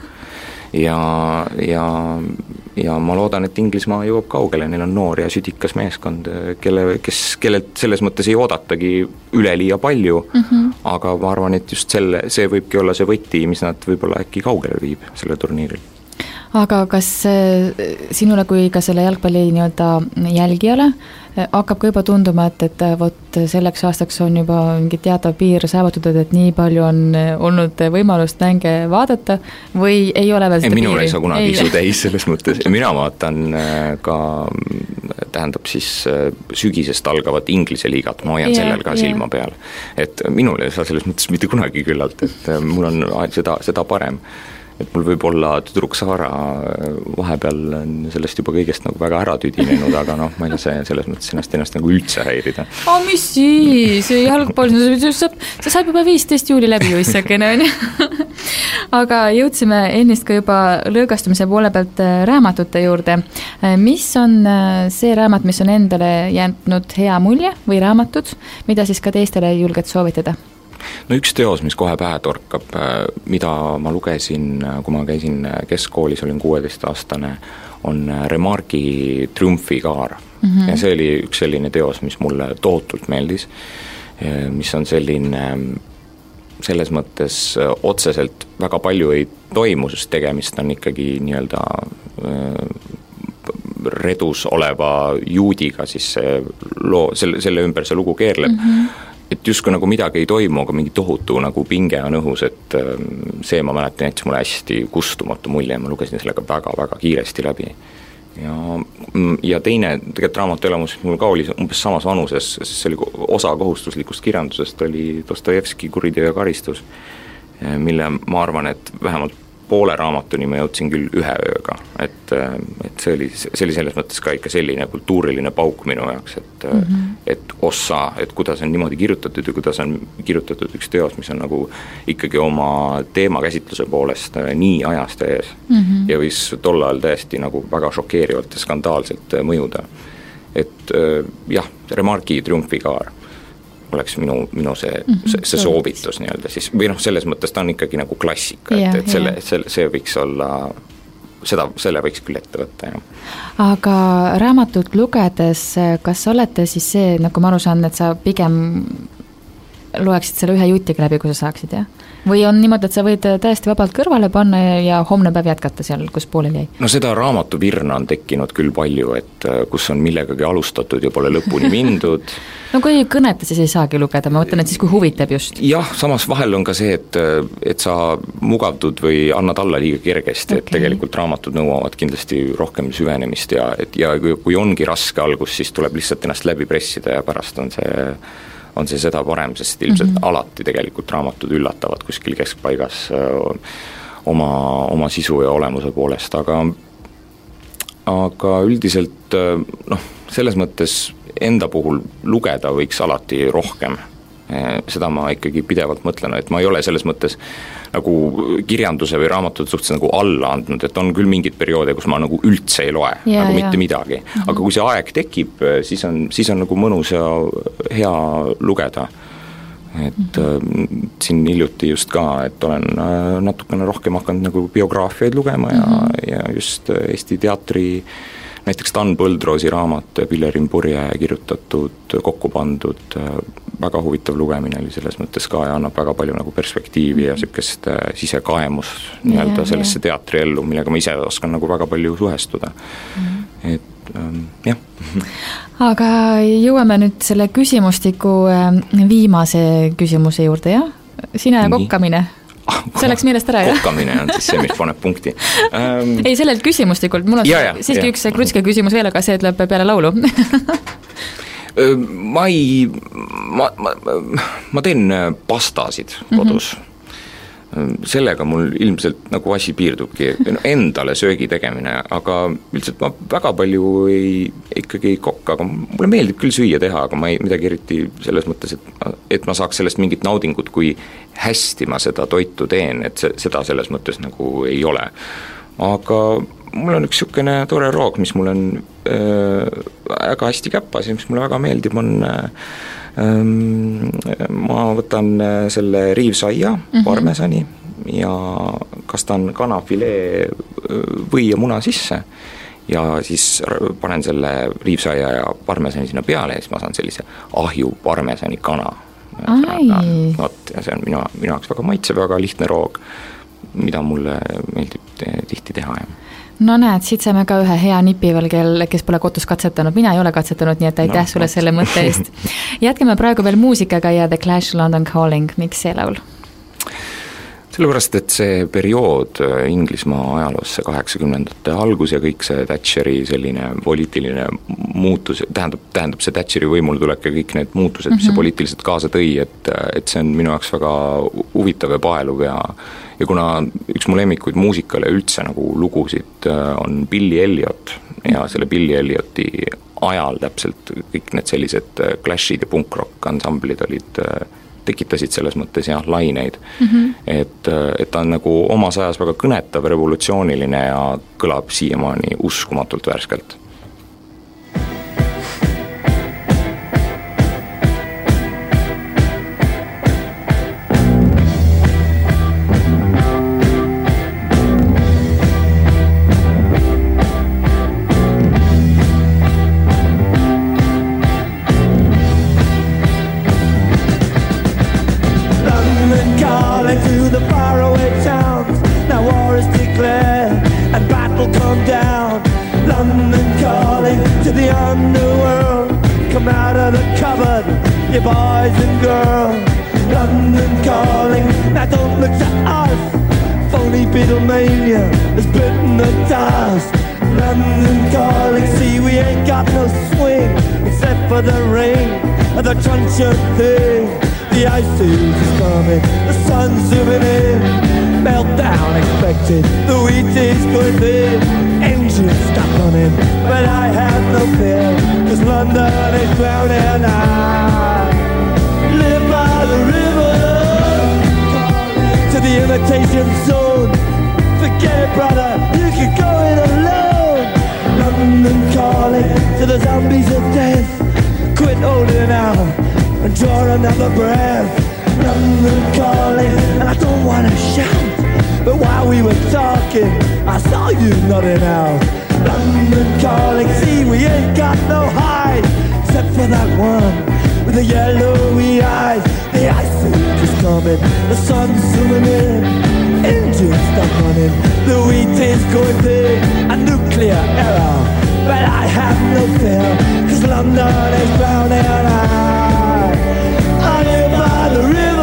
ja, ja, ja ma loodan, et Inglismaa jõuab kaugele, neil on noor ja südikas meeskond, kelle, kes, kellelt selles mõttes ei oodatagi üleliia palju, mm-hmm. aga ma arvan, et just selle, see võibki olla see võti, mis nad võib-olla äkki kaugele viib selle turniiril. Aga kas sinule kui ka selle jalgpalli nii-öelda jälgijale hakkab ka juba tunduma, et, et vot selleks aastaks on juba mingi teatav piir saavutatud, et nii palju on olnud võimalust mänge vaadata või ei ole veel seda ei, minul piiri? Ei saa kunagi isu täis selles mõttes. Mina vaatan ka, tähendab siis sügisest algavat Inglise liigat, ma hoian yeah, sellel ka yeah. silma peal. Et minul ei saa selles mõttes mitte kunagi küllalt, et mul on seda, seda parem. Et mul võib olla tüdruk Saara vahepeal on sellest juba kõigest nagu väga ära tüdinenud, aga noh, ma ei lase selles mõttes ennast, ennast nagu üldse häirida. Oh, mis siis? Jalgpall, sa saab juba viisteist juuli läbi uissakene, on ju? Aga jõudsime ennist ka juba lõõgastumise poole pealt raamatute juurde. Mis on see raamat, mis on endale jätnud hea mulje või raamatud, mida siis ka teistele julged soovitada? No üks teos, mis kohe pähe torkab, mida ma lugesin, kui ma käisin keskkoolis, olin kuueteistaastane, on Remarque'i Triumfikaar. Mm-hmm. Ja see oli üks selline teos, mis mulle tohutult meeldis, mis on selline, selles mõttes otseselt väga palju ei toimu, sest tegemist on ikkagi nii-öelda redus oleva juudiga, siis see loo, selle, selle ümber see lugu keerleb. Mm-hmm. Et justkui nagu midagi ei toimu, aga mingi tohutu nagu pinge on õhus, et see ma mäletan, et mulle hästi kustumatu mulje, ma lugesin sellega väga-väga kiiresti läbi. Ja, ja teine tegelikult raamatuelamus, mis mul ka oli umbes samas vanuses, sest see oli osa kohustuslikust kirjandusest, oli Dostojevski Kuriteo ja karistus, mille ma arvan, et vähemalt poole raamatuni ma jõudsin küll ühe ööga, et, et see oli, see oli selles mõttes ka ikka selline kultuuriline pauk minu jaoks, et mm -hmm. et ossa, et kuidas on niimoodi kirjutatud ja kuidas on kirjutatud üks teos, mis on nagu ikkagi oma teemakäsitluse poolest nii ajast ees mm -hmm. ja võis tol ajal täiesti nagu väga šokeerivalt ja skandaalselt mõjuda. Et jah, Remarque'i triumfikaar oleks minu, minu see, see, see soovitus nii-öelda siis, või noh, selles mõttes ta on ikkagi nagu klassika, et, et selle, selle, see võiks olla, seda, selle võiks küll ette võtta, jah. Aga raamatut lugedes, kas olete siis see, nagu ma aru saan, et sa pigem loeksid selle ühe jutiga läbi, kui sa saaksid, jah? Või on niimoodi, et sa võid täiesti vabalt kõrvale panna ja homne päev jätkata seal, kus pooleli jäi? No seda raamatuvirna on tekkinud küll palju, et kus on millegagi alustatud ja pole lõpuni mindud. No kui kõneta, siis ei saagi lugeda, ma mõtlen, et siis kui huvitab just. Jah, samas vahel on ka see, et, et sa mugavdud või annad alla liiga kergesti, okay. Et tegelikult raamatud nõuavad kindlasti rohkem süvenemist ja, et, ja kui, kui ongi raske algus, siis tuleb lihtsalt ennast läbi pressida ja pärast on see on see seda parem, sest ilmselt mm -hmm. alati tegelikult raamatud üllatavad kuskil keskpaigas öö, oma, oma sisu ja olemuse poolest, aga aga üldiselt noh, selles mõttes enda puhul lugeda võiks alati rohkem. Seda ma ikkagi pidevalt mõtlen, et ma ei ole selles mõttes nagu kirjanduse või raamatute suhtes nagu alla andnud, et on küll mingid perioode, kus ma nagu üldse ei loe, yeah, nagu mitte yeah. midagi. Aga kui see aeg tekib, siis on, siis on nagu mõnus ja hea lugeda. Et mm-hmm. siin hiljuti just ka, et olen natukene rohkem hakanud nagu biograafiaid lugema ja, mm-hmm. ja just Eesti teatri näiteks Dan Põldroosi raamat Pillerin purje kirjutatud, kokku pandud, väga huvitav lugemine oli selles mõttes ka ja annab väga palju nagu perspektiivi ja sükest sisekaemus nii-öelda yeah, sellesse yeah. teatriellu, millega ma ise oskan nagu väga palju suhestuda. Mm-hmm. Et ähm, jah. Aga jõuame nüüd selle küsimustiku viimase küsimuse juurde, jah? Sina ja kokkamine. See läks meelest ära, jah? Kokkamine on siis see, mis paneb punkti. Um, ei, sellelt küsimustikult. Mul on ja, ja, siiski ja. üks krutske küsimus veel, aga see tuleb peale laulu. ma ei... Ma, ma, ma teen pastasid kodus. Mm-hmm. Sellega mul ilmselt nagu asi piirdubki endale söögi tegemine, aga üldiselt ma väga palju ei, ikkagi ei kokka, aga mulle meeldib küll süüa teha, aga ma ei midagi eriti selles mõttes, et, et ma saaks sellest mingit naudingut, kui hästi ma seda toitu teen, et see, seda selles mõttes nagu ei ole. Aga mul on üks sükene tore roog, mis mul on äh, väga hästi käpas ja mis mulle väga meeldib, on äh, ma võtan selle riivsaia, mm-hmm. parmesani ja kastan kanafilee või ja muna sisse ja siis panen selle riivsaia ja parmesani sinna peale ja siis ma saan sellise ahju parmesani kana. Võt, ja see on minu, minu jaoks väga maitsev, väga lihtne roog, mida mulle meeldib tihti teha. No näed, siit saame ka ühe hea nipi veel, kel, kes pole kotus katsetanud. Mina ei ole katsetanud, nii et aitäh no, sulle selle mõtte eest. Jätkame praegu veel muusikaga ja The Clash London Calling. Miks see laul? Sellepärast, et see periood Inglismaa ajaloos, see kaheksakümnendate algus ja kõik see Thatcheri selline poliitiline muutus, tähendab, tähendab see Thatcheri võimul tulek ja kõik need muutused, mis mm-hmm. see poliitiliselt kaasa tõi, et, et see on minu jaoks väga huvitav ja paeluv ja, ja kuna üks mu lemmikuid muusikale üldse nagu lugusid on Billy Elliot ja selle Billy Ellioti ajal täpselt kõik need sellised Clashid ja punkrock ansamblid olid tekitasid selles mõttes jah, laineid. Mm-hmm. Et, et ta on nagu omas ajas väga kõnetav, revolutsiooniline ja kõlab siiamaani uskumatult värskelt. melted, the wheat is going thin. Engine stuck on him, but I have no fear, cause London is drowning. I live by the river, to the imitation zone. Forget it, brother, you can go it alone. London calling to the zombies of death. Quit holding out and draw another breath. London calling, and I don't wanna shout, but while we were talking, I saw you nodding out. London calling, see we ain't got no hide, except for that one with the yellowy eyes. The ice age is coming, the sun's zooming in, engine stuck on him, the wheat is going big, a nuclear error, but I have no fear, cause London is drowning. I, I live by the river.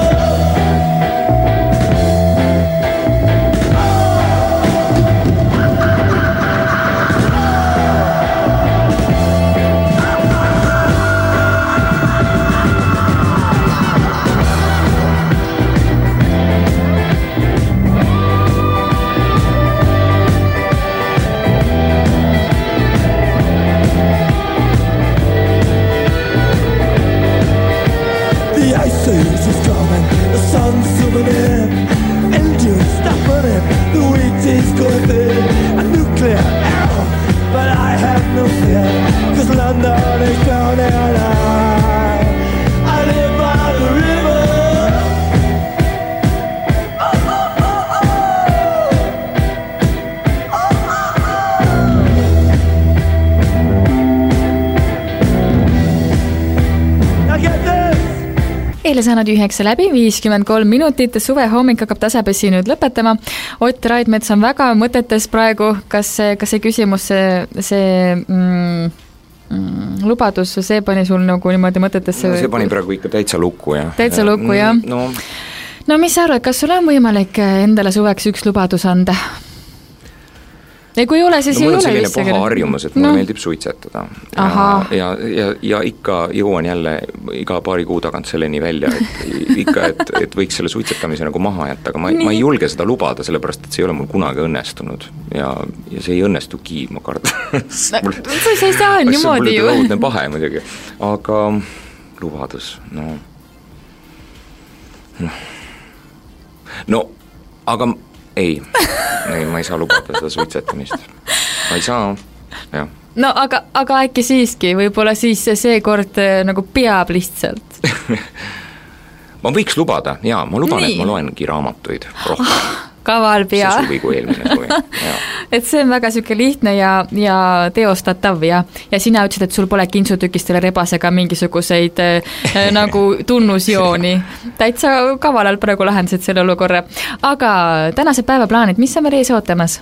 Eile saanud üheksa läbi, viiskümmend kolm minutit, suve hommik hakkab tasapesi nüüd lõpetama. Ott Raidmets on väga mõtetes praegu, kas see, kas see küsimus, see, see mm, mm, lubadus, see pani sul nagu niimoodi mõtetesse? No, see pani praegu ikka täitsa lukku, jah. Täitsa ja, lukku, jah. No, no mis sa arvad, kas sul on võimalik endale suveks üks lubadus anda? Ja kui ei ole, siis no, ei ole. Mul on selline paha harjumus, et mulle no. meeldib suitsetada. Ja, ja, ja, ja ikka jõuan jälle iga paari kuu tagant selleni välja, et ikka, et, et võiks selle suitsetamise nagu maha jätta, aga ma, ma ei julge seda lubada, sellepärast, et see ei ole mul kunagi õnnestunud. Ja, ja see ei õnnestugi, ma kardan. Mul, see ei saa niimoodi ju. Mul on pahe muidugi. Aga lubadus, no... No, aga... Ei, ei, ma ei saa lubada seda suitsetamist. Ma ei saa, jah. No aga, aga äkki siiski, võib-olla siis see kord nagu peab lihtsalt. Ma võiks lubada, jaa, ma luban, Nii. et ma loengi raamatuid rohkem. Oh, kaval pea. See suvi kui eelmine suvi, jaa. Et see on väga süke lihtne ja, ja teostatav ja, ja sina ütlesid, et sul pole kintsutükistele rebasega mingisuguseid äh, nagu tunnusjooni. Täitsa kavalalt praegu lahendasid selle olukorra. Aga tänase päevaplaanid, mis on meil ees ootamas?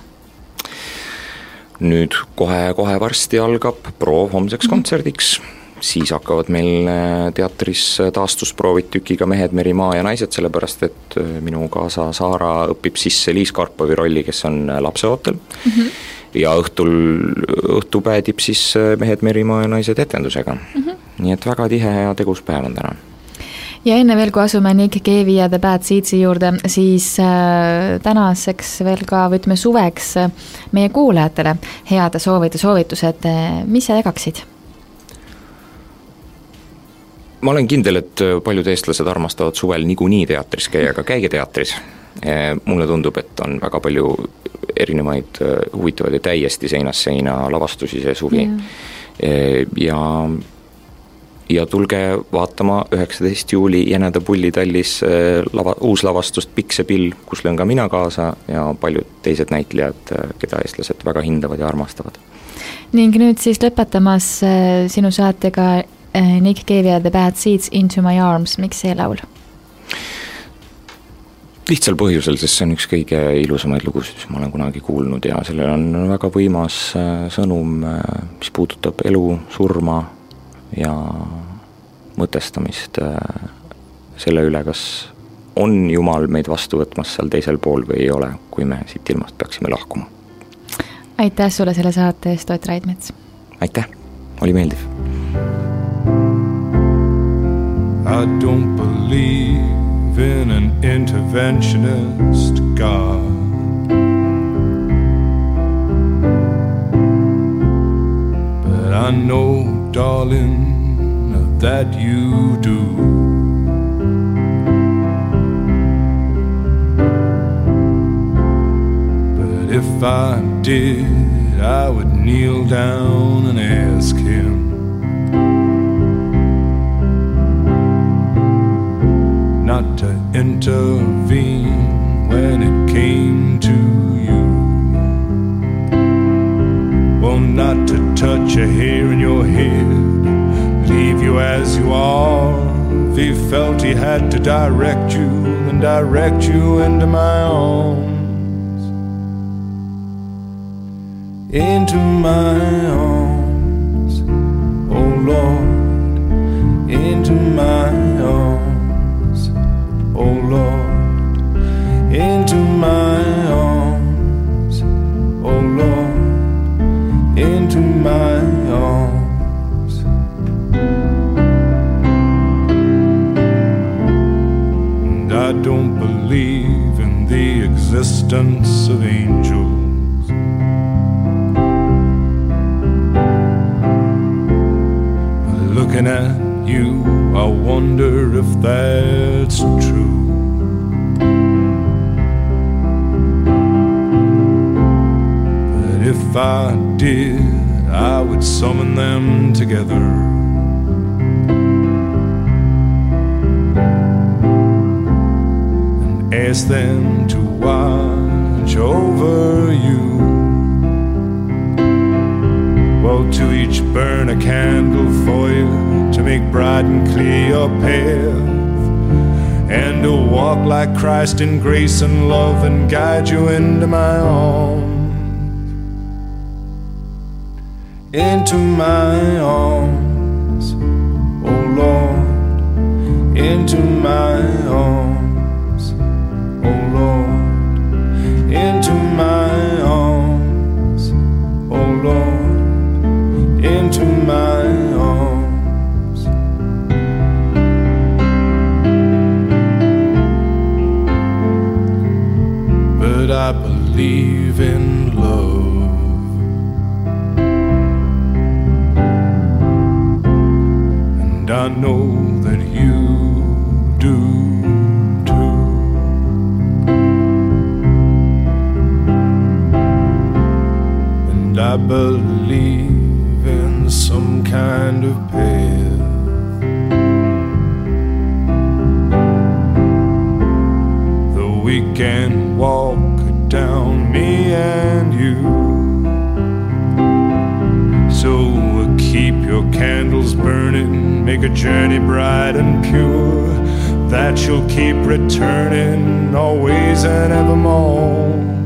Nüüd kohe, kohe varsti algab proov homseks kontserdiks. Siis hakkavad meil teatris taastusproovid tükiga Mehed, meri, maa ja naised, sellepärast, et minu kaasa Saara õpib sisse Liis Karpovi rolli, kes on lapseootel. Mm-hmm. Ja õhtul, õhtu päädib siis Mehed, meri, maa ja naised etendusega. Mm-hmm. Nii et väga tihe ja tegus päev on täna. Ja enne veel, kui asume Nick Cave'i ja The Bad Seedsi juurde, siis äh, tänaseks veel ka võtme suveks meie kuulajatele heade soovide soovitused, mis sa jagaksid? Ma olen kindel, et paljud eestlased armastavad suvel niikuinii teatris käia, aga käige teatris. Mulle tundub, et on väga palju erinevaid huvitavaid ja täiesti seinast seina lavastusi see suvi. Yeah. Ja, ja tulge vaatama üheksateist juuli Jäneda pullitallis lava, uus lavastust Pikk see pill, kus löön ka mina kaasa ja paljud teised näitlejad, keda eestlased väga hindavad ja armastavad. Ning nüüd siis lõpetamas sinu saatega Nick Cave ja The Bad Seeds Into My Arms, miks see laul? Lihtsal põhjusel, sest see on üks kõige ilusamaid lugusid, mis ma olen kunagi kuulnud ja sellel on väga võimas sõnum, mis puudutab elu, surma ja mõtestamist selle üle, kas on Jumal meid vastu võtmas seal teisel pool või ei ole, kui me siit ilmast peaksime lahkuma. Aitäh sulle selle saate eest, Ott Raidmets. Aitäh, oli meeldiv. I don't believe in an interventionist God. I know, darling, that you do. But if I did, I would kneel down and ask him not to intervene when it came to you. Well, not to touch a hair in your head, leave you as you are. If he felt he had to direct you, then direct you into my arms, into my arms, oh Lord, into my arms, oh Lord, into my arms, oh Lord, into my arms. And I don't believe in the existence of angels, but looking at you, I wonder if that's true. If I did, I would summon them together and ask them to watch over you. Well, to each burn a candle for you, to make bright and clear your path, and to walk like Christ in grace and love and guide you into my arms, into my arms, oh Lord, into my arms, oh Lord, into my arms, oh Lord, into my arms. But I believe in love, and I know that you do too. And I believe in some kind of path that we can walk down, me and you. So we'll keep your candles burning, make a journey bright and pure, that you'll keep returning always and evermore.